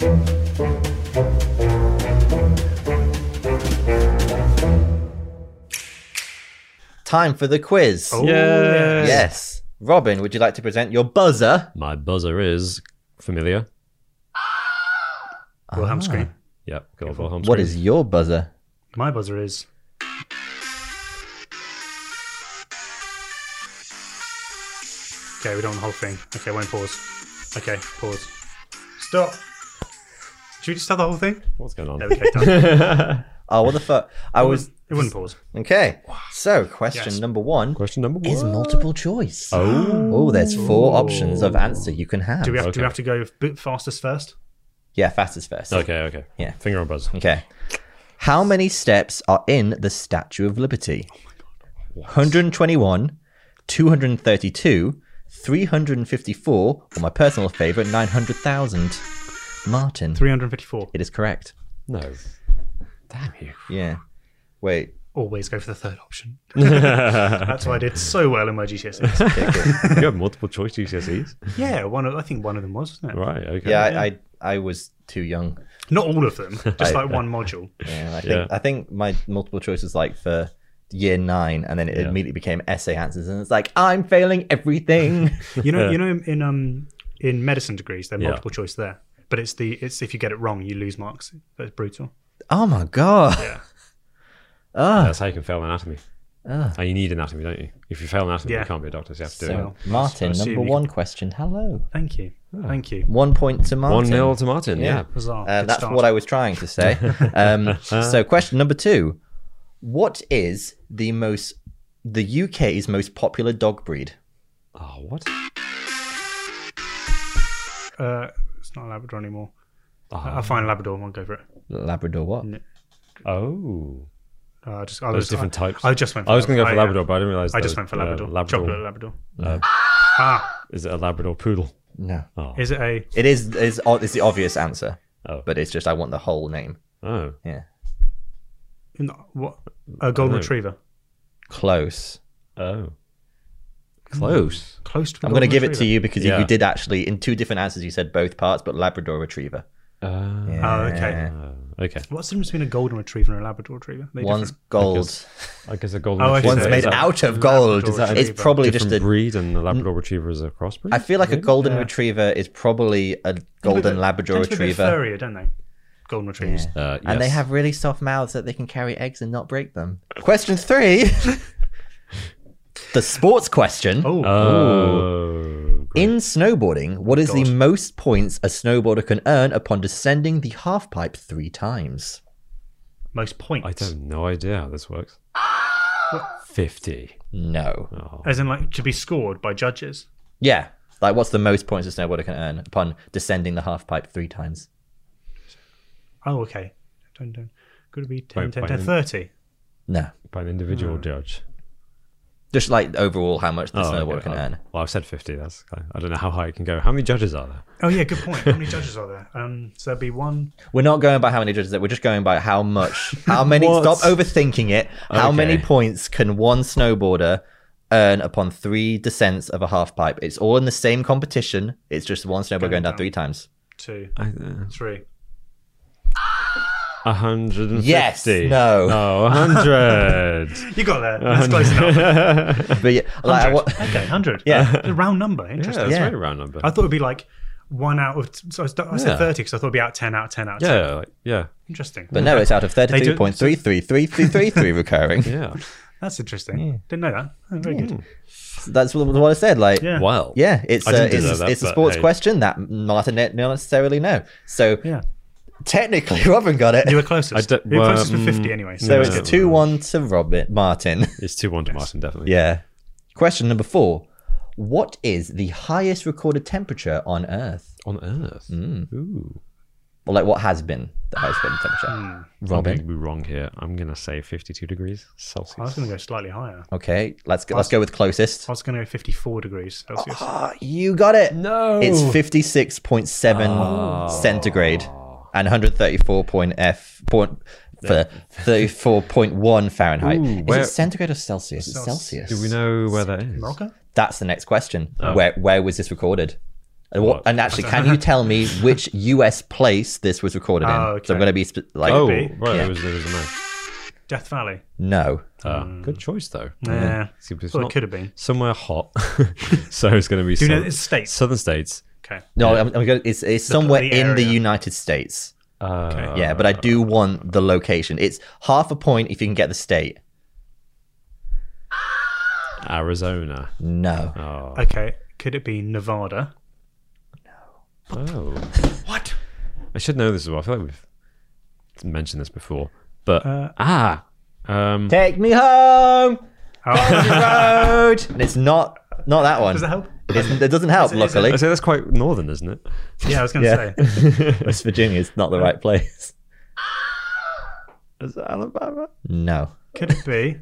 Time for the quiz. Oh, Yay. Yes. Robin, would you like to present your buzzer? My buzzer is familiar. Wilhelm scream. Yep. Good old Wilhelm What scream. is your buzzer? My buzzer is. Okay, we don't want the whole thing. Okay, won't pause. Okay, pause. Stop. Should we just have the whole thing? What's going on? There we go. Done. Oh, what the fuck? It wouldn't pause. Okay. So, question Yes. number 1 Question number one. is multiple choice. Oh. There's 4 options of answer you can have. Do we Okay. have to go a bit fastest first? Yeah, fastest first. Okay. Yeah. Finger on buzz. Okay. How many steps are in the Statue of Liberty? 121, 232, 354, or my personal favourite, 900,000. Martin. 354. It is correct. No. Damn you. Yeah. Wait. Always go for the third option. That's why I did so well in my GCSEs. Okay, good. You have multiple choice GCSEs? Yeah, I think one of them was, wasn't it? Right. Okay. Yeah, I was too young. Not all of them, just like one module. Yeah, Yeah. I think my multiple choice was like for year 9, and then it immediately became essay answers, and it's like I'm failing everything. You know, in medicine degrees, they're Yeah. multiple choice there, but it's if you get it wrong, you lose marks. That's brutal. Oh my god. Yeah. That's how you can fail anatomy. And you need anatomy, don't you? If you fail anatomy, Yeah. you can't be a doctor, so you have to do So, it. Martin, I assume number you 1 question. Hello. Thank you. Thank you. 1 point to Martin. 1-0 to Martin, yeah. Huzzah. Good That's start. what I was trying to say. So, question number 2: what is the UK's most popular dog breed? Oh, what? It's not a Labrador anymore. Oh, I'll find a Labrador. I'll go for it. Labrador what? oh. There's There's different types. I just went. For I was going to go for yeah. Labrador, but I didn't realize I just there went for was, Labrador. Chocolate Labrador. Uh, is it a Labrador poodle? No. Oh. Is it a? It's the obvious answer, Oh. but it's just I want the whole name. Oh. Yeah. What? A golden know. retriever. Close. Oh. Close. Close to. I'm going to give it to you because Yeah. you did actually, in 2 different answers, you said both parts, but Labrador Retriever. Oh, okay. Okay. What's the difference between a golden retriever and a Labrador retriever? They're One's different. gold. I guess a golden Oh, I see. retriever. One's Is made that out of gold. Labrador It's Retriever? probably different just a. breed, and the Labrador Retriever is a crossbreed. I feel like a golden Yeah. retriever is probably a golden Labrador Tend to be a bit Retriever. furrier, don't they? Golden retrievers. Yeah. And they yes. have really soft mouths that they can carry eggs and not break them. Question 3. The sports question. Oh, Oh. In snowboarding, what is the God. most points a snowboarder can earn upon descending the half pipe 3 times? most points. I have no idea how this works. 50. No. Oh. As in, like, to be scored by judges. Yeah. Like, what's the most points a snowboarder can earn upon descending the half pipe 3 times? Oh, okay. Don't. Could it be 10, Wait, 10, wait, 10, 30? No. By an individual judge. Just like overall how much the Oh, snowboarder okay. can earn. Well, I've said 50. I don't know how high it can go. How many judges are there? Oh, yeah, good point. How many judges are there? So there'd be one. We're not going by how many judges there. We're just going by how much. How many? What? Stop overthinking it. How Okay. many points can one snowboarder earn upon 3 descents of a half pipe? It's all in the same competition. It's just one snowboarder going down down. 3 times. 2, 3. 150. Yes. No. Oh, 100. You got there. That's close enough. But yeah, like, 100. Okay, 100. Yeah. A round number. Yeah, Interesting. that's Yeah. a very round number. I thought it'd be like 1 out of. So I said Yeah. 30 because I thought it'd be out of 10 out of 10 out of 10. Yeah, yeah. Interesting. but no, it's out of They do- 33.333333 recurring. Yeah. That's interesting. Didn't know that. Oh, very good. That's what I said. Like, Yeah. Wow. yeah, it's I didn't know it's, that, it's a but sports hey. question that Martin didn't necessarily know. So Yeah. technically, Robin got it. You were closest. You were closest with 50 anyway. So it's it's good. 2-1 to Martin. It's 2-1 to Martin, definitely. Yeah. Question number 4. What is the highest recorded temperature on Earth? On Earth. Ooh. Or like what has been the highest recorded temperature? I'm Robin? going to be wrong here. I'm going to say 52 degrees Celsius. I was going to go slightly higher. Okay, let's go with closest. I was going to go 54 degrees Celsius. Ah, you got it. No. It's 56.7 centigrade and 34.1 Fahrenheit. Ooh, Is where- it centigrade or Celsius? It's Celsius. Do we know where that is? Morocco? That's the next question. Where was this recorded? And, What? and actually, can you tell me which US place this was recorded in? okay. So I'm going to be like, Oh, be. right. Yeah. There was a no. Death Valley. no. Good choice, though. Yeah. See, it's Well, not it could have been. somewhere hot. So it's going to be Do you know it's states? southern states. Okay. No, I'm going. It's somewhere the in the area. United States. Okay. Yeah, but I do want the location. It's half a point if you can get the state. Arizona. No. Oh. Okay. Could it be Nevada? Oh. What? I should know this as well. I feel like we've mentioned this before. But, Take me home, Oh, road. And it's not that one. does that help? It doesn't help, luckily. I say that's quite northern, isn't it? Yeah, I was going to Yeah. say. West Virginia is not the right place. Is it Alabama? No. Could it be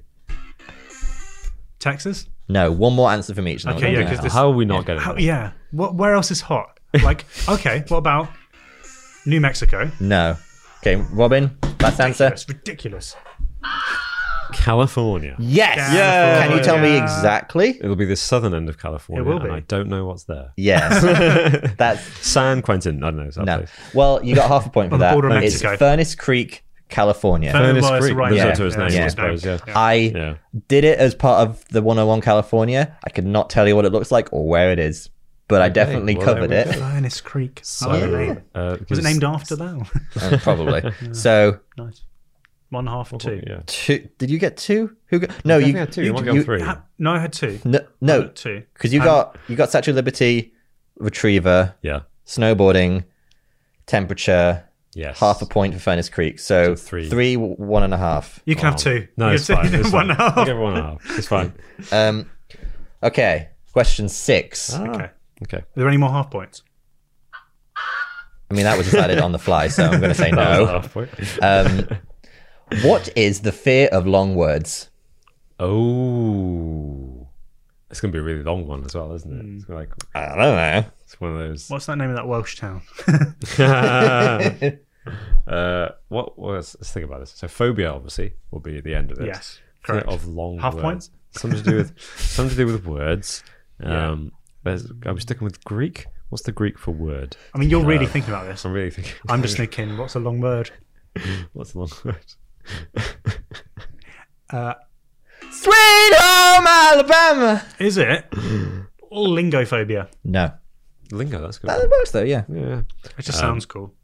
Texas? No. One more answer from each. and then Okay, we're yeah, gonna- 'cause this- How are we not getting How, that? yeah. Where else is hot? Like, okay, what about New Mexico? No. Okay, Robin, last answer. That's ridiculous. California. Yes. Yeah. Can you tell me Yeah. exactly? It'll be the southern end of California. It will be. And I don't know what's there. Yes. That's San Quentin. I don't know. Is that no. place? Well, you got half a point for On the that. border of It's Mexico. Furnace Creek, California. Furnace Well, it's Creek. right Lives there. up to his Yeah, name, yeah. I suppose. Yeah. I Yeah. did it as part of the 101 California. I could not tell you what it looks like or where it is, but I definitely well, there covered we it. go. Furnace Creek. So, I like the name. Was it named after that? Probably. So Nice. 1.5 and 2. Yeah. two. Did you get two? Who? Got, no, I you. think I had two. You might be on three. No, I had 2. No, 2. because you got Statue of Liberty, Retriever, Yeah. snowboarding, temperature, Yes. half a point for Furnace Creek. So three. 3, 1.5. You can have 2. No, You it's have fine. two. It's fine. 1.5. I'll give it 1.5. It's fine. Okay, question 6. Okay. Okay. Are there any more half points? I mean, that was decided on the fly, so I'm going to say That was no. half point. What is the fear of long words? Oh. It's going to be a really long one as well, isn't it? It's like, I don't know. it's one of those. What's that name of that Welsh town? Let's think about this. So phobia obviously will be at the end of it. Yes, Fear correct. of long Half words. point? Something to do with words. Are we sticking with Greek? What's the Greek for word? I mean, you're really thinking about this. I'm really thinking. I'm just thinking, what's a long word? What's the long word? Sweet home Alabama. Is it lingophobia? No. Lingo. That's good. That works though, yeah. Yeah. It just sounds cool.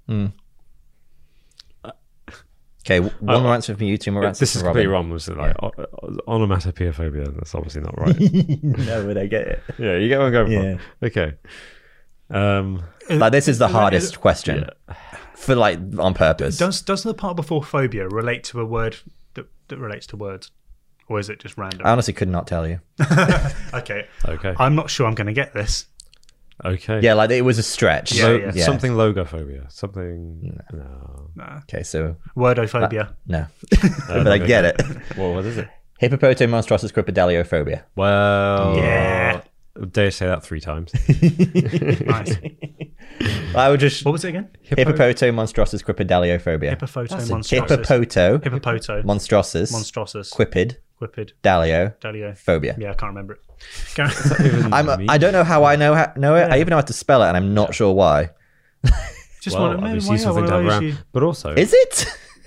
Okay, one more answer from you, two more answers This is from completely Robin. wrong. Was it like onomatopoeia? That's obviously not right. No, but I get it. Yeah, you get what I'm going Yeah. for. Okay. Like, this is the hardest question for like on purpose. Does the part before phobia relate to a word that relates to words, or is it just random? I honestly could not tell you. Okay. Okay. I'm not sure I'm going to get this. Okay. Yeah, like it was a stretch. Yeah, Yeah. Something logophobia. Something. No. Nah. Okay, so Wordophobia. no, but I get it. Well, what is it? Hippopotomonstrosis cripidaliophobia. Well. Yeah. Dare say that 3 times. Nice. I would just What was it again? hippopotomonstrosis cripidaliophobia. Hippopotomonstrosis. Hippopoto Hippopoto. monstrosis Monstrosus. quipid Quipid. dalio Dalio. phobia. Yeah, I can't remember it. I don't know how I know it. I even know how to spell it, and I'm not sure why. Just Well, want to obviously useful thing to have around. But also, Is it?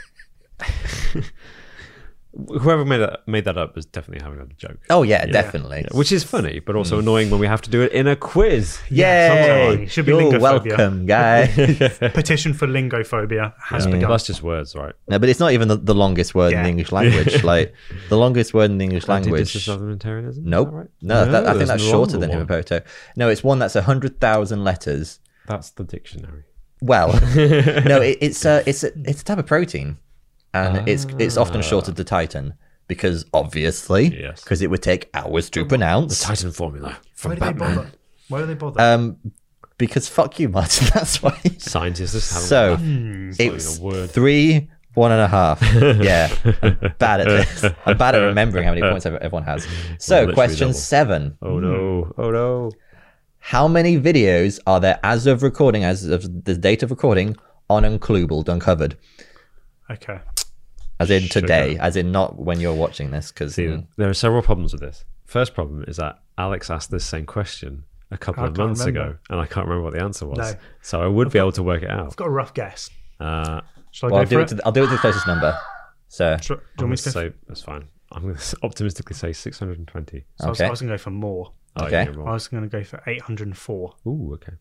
whoever made that up is definitely having a joke. Oh yeah, definitely. Which is funny, but also annoying when we have to do it in a quiz. Yay! It should be You're lingophobia. welcome, guy. Petition for lingophobia has begun. That's just words, right? No, but it's not even the longest word in Yeah. the English language. Like the longest word in the English language. Anti-disestablishmentarianism? Nope. Is that right? No, I think there's that's a shorter longer than one. hippopoto. No, it's one that's 100,000 letters. That's the dictionary. Well, no, it's a type of protein, and it's often shortened to Titan because obviously, Yes. because it would take hours to pronounce. Titan formula Why from do they Batman. bother? Why do they bother? Because fuck you, Martin. That's why. Scientists haven't So not it's even a word. 3, 1.5. Yeah, I'm bad at this. I'm bad at remembering how many points everyone has. So, literally question double. 7. Oh no! Oh no! How many videos are there as of recording, as of the date of recording, on Unclubbled, uncovered? Okay. As in today, Sugar. as in not when you're watching this, because See, there are several problems with this. First problem is that Alex asked this same question a couple I of can't months remember. ago, and I can't remember what the answer was. No. So I would be able to work it out. I've got a rough guess. Uh, Shall I well, go for it? I'll do it to the closest number. So, Do you I'm want going me to to go? say that's fine. I'm going to optimistically say 620. So Okay. I was going to go for more. Oh, Okay. you're I wrong. was going to go for 804. Ooh, okay.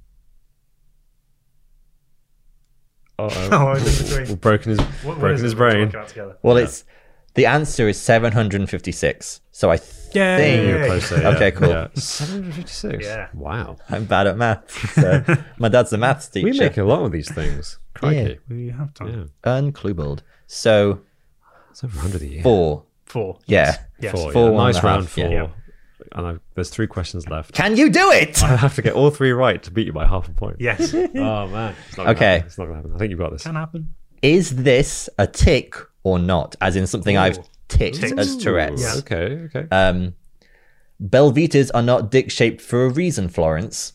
Oh, Uh-oh. I disagree. Well, broken his What broken is his it? We'll brain. work it out together. well, it's the answer is 756. So I think Yay. You're closer. Yeah. Okay, cool. Yeah. 756. Yeah. Wow. I'm bad at maths. So my dad's a maths teacher. We make a lot of these things. Crikey. We have done. Yeah. Unclubbled. So It's over 100 a year. 4. 4. Yeah. Yes. Four, Four, yeah. one Nice and a half, round 4. yeah. And there's 3 questions left. Can you do it? I have to get all 3 right to beat you by half a point. Yes. Oh man. It's not gonna Okay. happen. It's not going to happen. I think you've got this. Can happen. Is this a tick or not? As in something I've ticked Ticks. as Tourette's. Yeah. Okay. Belvitas are not dick-shaped for a reason, Florence.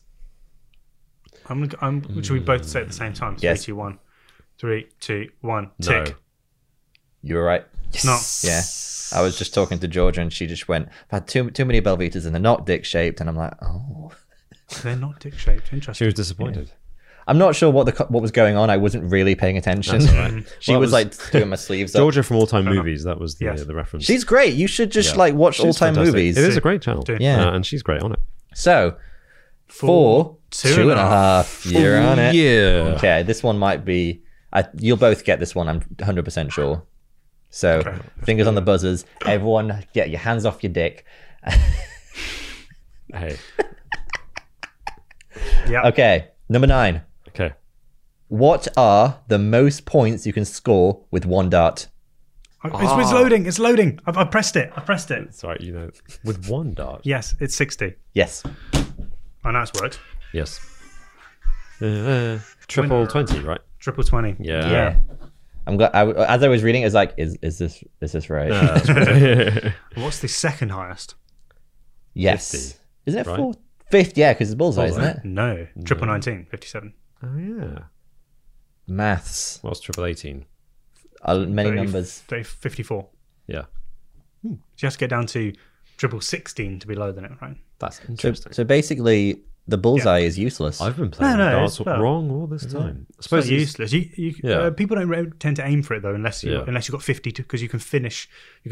Should we both say at the same time? 3, Yes. 2, 1. 3, 2, 1. No. Tick. You were right. No. Yeah. I was just talking to Georgia and she just went, I've had too many Belvitas and they're not dick-shaped. And I'm like, oh. They're not dick shaped. She Interesting. was disappointed. I'm not sure what was going on. I wasn't really paying attention. That's all right. She Well, it was like doing my sleeves up. Georgia from All Time Movies. That was the Yes. The reference. She's great. You should just Yeah. like watch She's all-time fantastic. movies. It is a great channel. Yeah. And she's great on it. So, 4, 2.5. You're on it. Yeah. Okay, this one might be. You'll both get this one. I'm 100% sure. So, Okay. fingers on the buzzers. Everyone, get your hands off your dick. Hey. Yeah. Okay, number 9. Okay. What are the most points you can score with one dart? It's loading. It's loading. I pressed it. Sorry, with one dart. Yes, it's 60. Yes. Oh, now it's worked. Yes. Triple Winner. 20, right? Triple 20. Yeah. Yeah. I'm glad. As I was reading, it was like, is this right? That's right. What's the second highest? yes. 50, Isn't it right? 4th? 5th, yeah, because it's bullseye, Bullseye. isn't it? No. Triple 19. 57. Oh, yeah. Maths. What's triple 18? Many 30, numbers. 54. Yeah. So you have to get down to triple 16 to be lower than it, right? That's So, interesting. so basically, the bullseye is useless. I've been playing No, darts it's- well, wrong all this time. I It's suppose not it's- useless. Yeah. People don't tend to aim for it though, unless you Yeah. unless you've got 50, because you can finish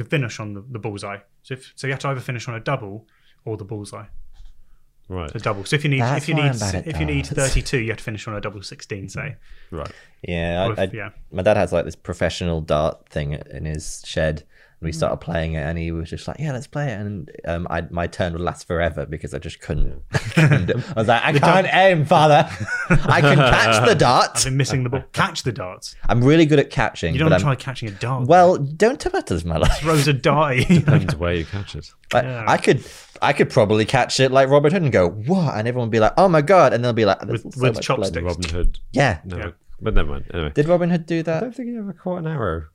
on the bullseye. So you have to either finish on a double or the bullseye. Right. The double. So if you need That's why I'm bad at 32, you have to finish on a double 16. Say. Right. Yeah, Or if- yeah. my dad has like this professional dart thing in his shed. And we started playing it, and he was just like, "Yeah, let's play it." And my turn would last forever because I just couldn't. I was like, "I can't aim, father. I can catch the I've dart. been missing the ball. Catch the darts. I'm really good at catching, You don't but want to I'm try catching a dart. well. Don't tomatoes my life. throws a dart. Depends where you catch it. Like, Yeah. I could probably catch it like Robert Hood and go, "What?" And everyone would be like, "Oh my god!" And they'll be like, "There's With so much blood." chopsticks. Robin Hood. Yeah. Never. Yeah. But never mind. Anyway. Did Robin Hood do I that? don't think he ever caught an arrow.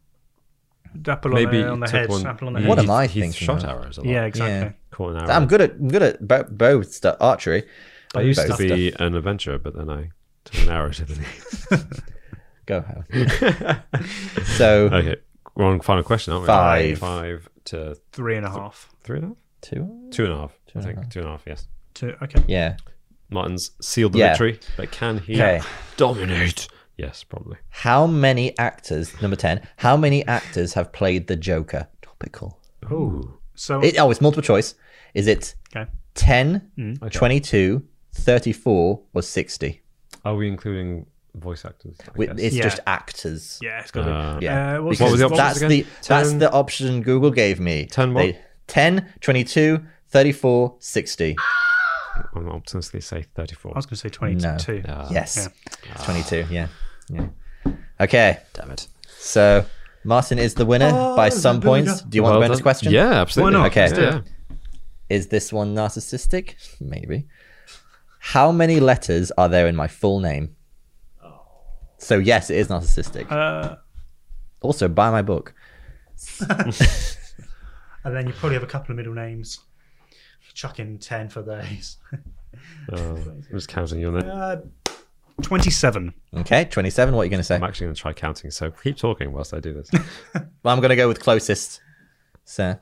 Apple Maybe on the took head. one. Apple on the He- head. What am he- I he thinking shot of? arrows a lot. Yeah, exactly. Yeah. Caught an arrow. I'm good at bow stuff, archery. I used bow to be an adventurer, but then I took an arrow to the knee. Go Hal. So Okay. We're on final question, aren't we? 5. 5 to 3.5. 3.5? 2. 2.5. I think 2.5. Yes. Okay. Yeah. Martin's sealed the Yeah. victory, but can he Okay. dominate? Yes, probably. How many actors? Number 10. How many actors have played the Joker? Topical. Ooh. So It's multiple choice. Is it okay. 10, Okay. 22, 34, or 60? Are we including voice actors? I guess? It's Yeah. just actors. Yeah, it's got to be. Yeah. What's What was the what options that's again? that's 10? the option Google gave me. 10 what? 10, 22, 34, 60. I'm not optimistically say 34. I was going to say 22. Yes. Yeah. 22, yeah. Okay. Damn it. So, Martin is the winner by some there we points. go. Do you want the bonus question? Yeah, absolutely. Why not? Okay. Let's do it. Yeah. Is this one narcissistic? Maybe. How many letters are there in my full name? So yes, it is narcissistic. Also, buy my book. And then you probably have a couple of middle names. Chuck in 10 for those. I'm just counting your name. 27. Okay, 27. What are you going to say? I'm actually going to try counting, so keep talking whilst I do this. Well, I'm going to go with closest. So,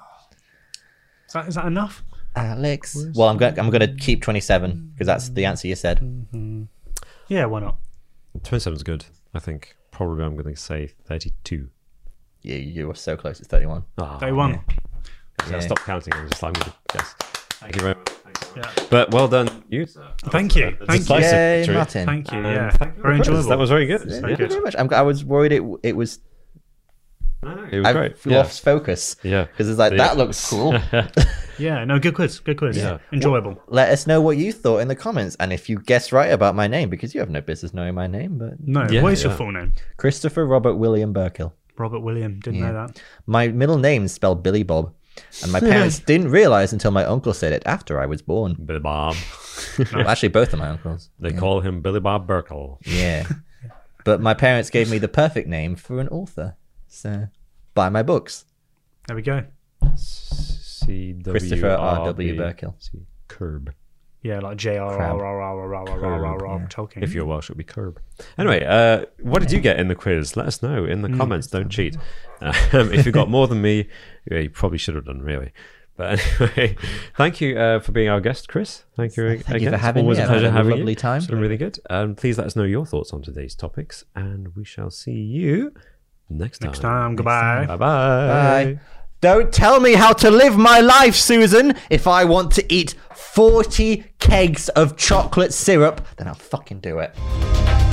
Is that enough? Alex. Well, I'm going to keep 27 because that's the answer you said. Yeah, why not? 27's good, I think. Probably I'm going to say 32. You were so close. It's 31. Ah, Day one. So I stopped counting and just like me to guess. Thank you very much. Yeah. But well done, you. Thank you. Thank you. decisive Yay, victory. Martin. Thank you. And Yeah. thank you Very for the quiz. enjoyable. That was very good. Thank you very much. I was worried it was It was I great. lost focus. Yeah. Because it's like, Yeah. that looks cool. Yeah, no, good quiz. Good quiz. Yeah. Enjoyable. Let us know what you thought in the comments. And if you guess right about my name, because you have no business knowing my name, but No, Yeah, what is your yeah. full name? Christopher Robert William Burkill. Robert William. Didn't know that. My middle name is spelled Billy Bob. And my parents didn't realize until my uncle said it after I was born. Billy Bob. Well, actually, both of my uncles. They call him Billy Bob Burkle. Yeah. But my parents gave me the perfect name for an author. So, buy my books. There we go. Christopher R.W. Burkill. Curb. Yeah, like J.R.R.R.R.R.R. Tolkien. If you're Welsh, it would be Curb. Anyway, what did you get in the quiz? Let us know in the comments. Don't cheat. If you got more than me, yeah, you probably should have done, really. But anyway, thank you for being our guest, Chris. Thank you again. Thank you for having Always me. a pleasure I've had a having lovely you. time. It's been really good. Please let us know your thoughts on today's topics, and we shall see you next time. Next time. Goodbye. Bye-bye. Bye. Don't tell me how to live my life, Susan. If I want to eat 40 kegs of chocolate syrup, then I'll fucking do it.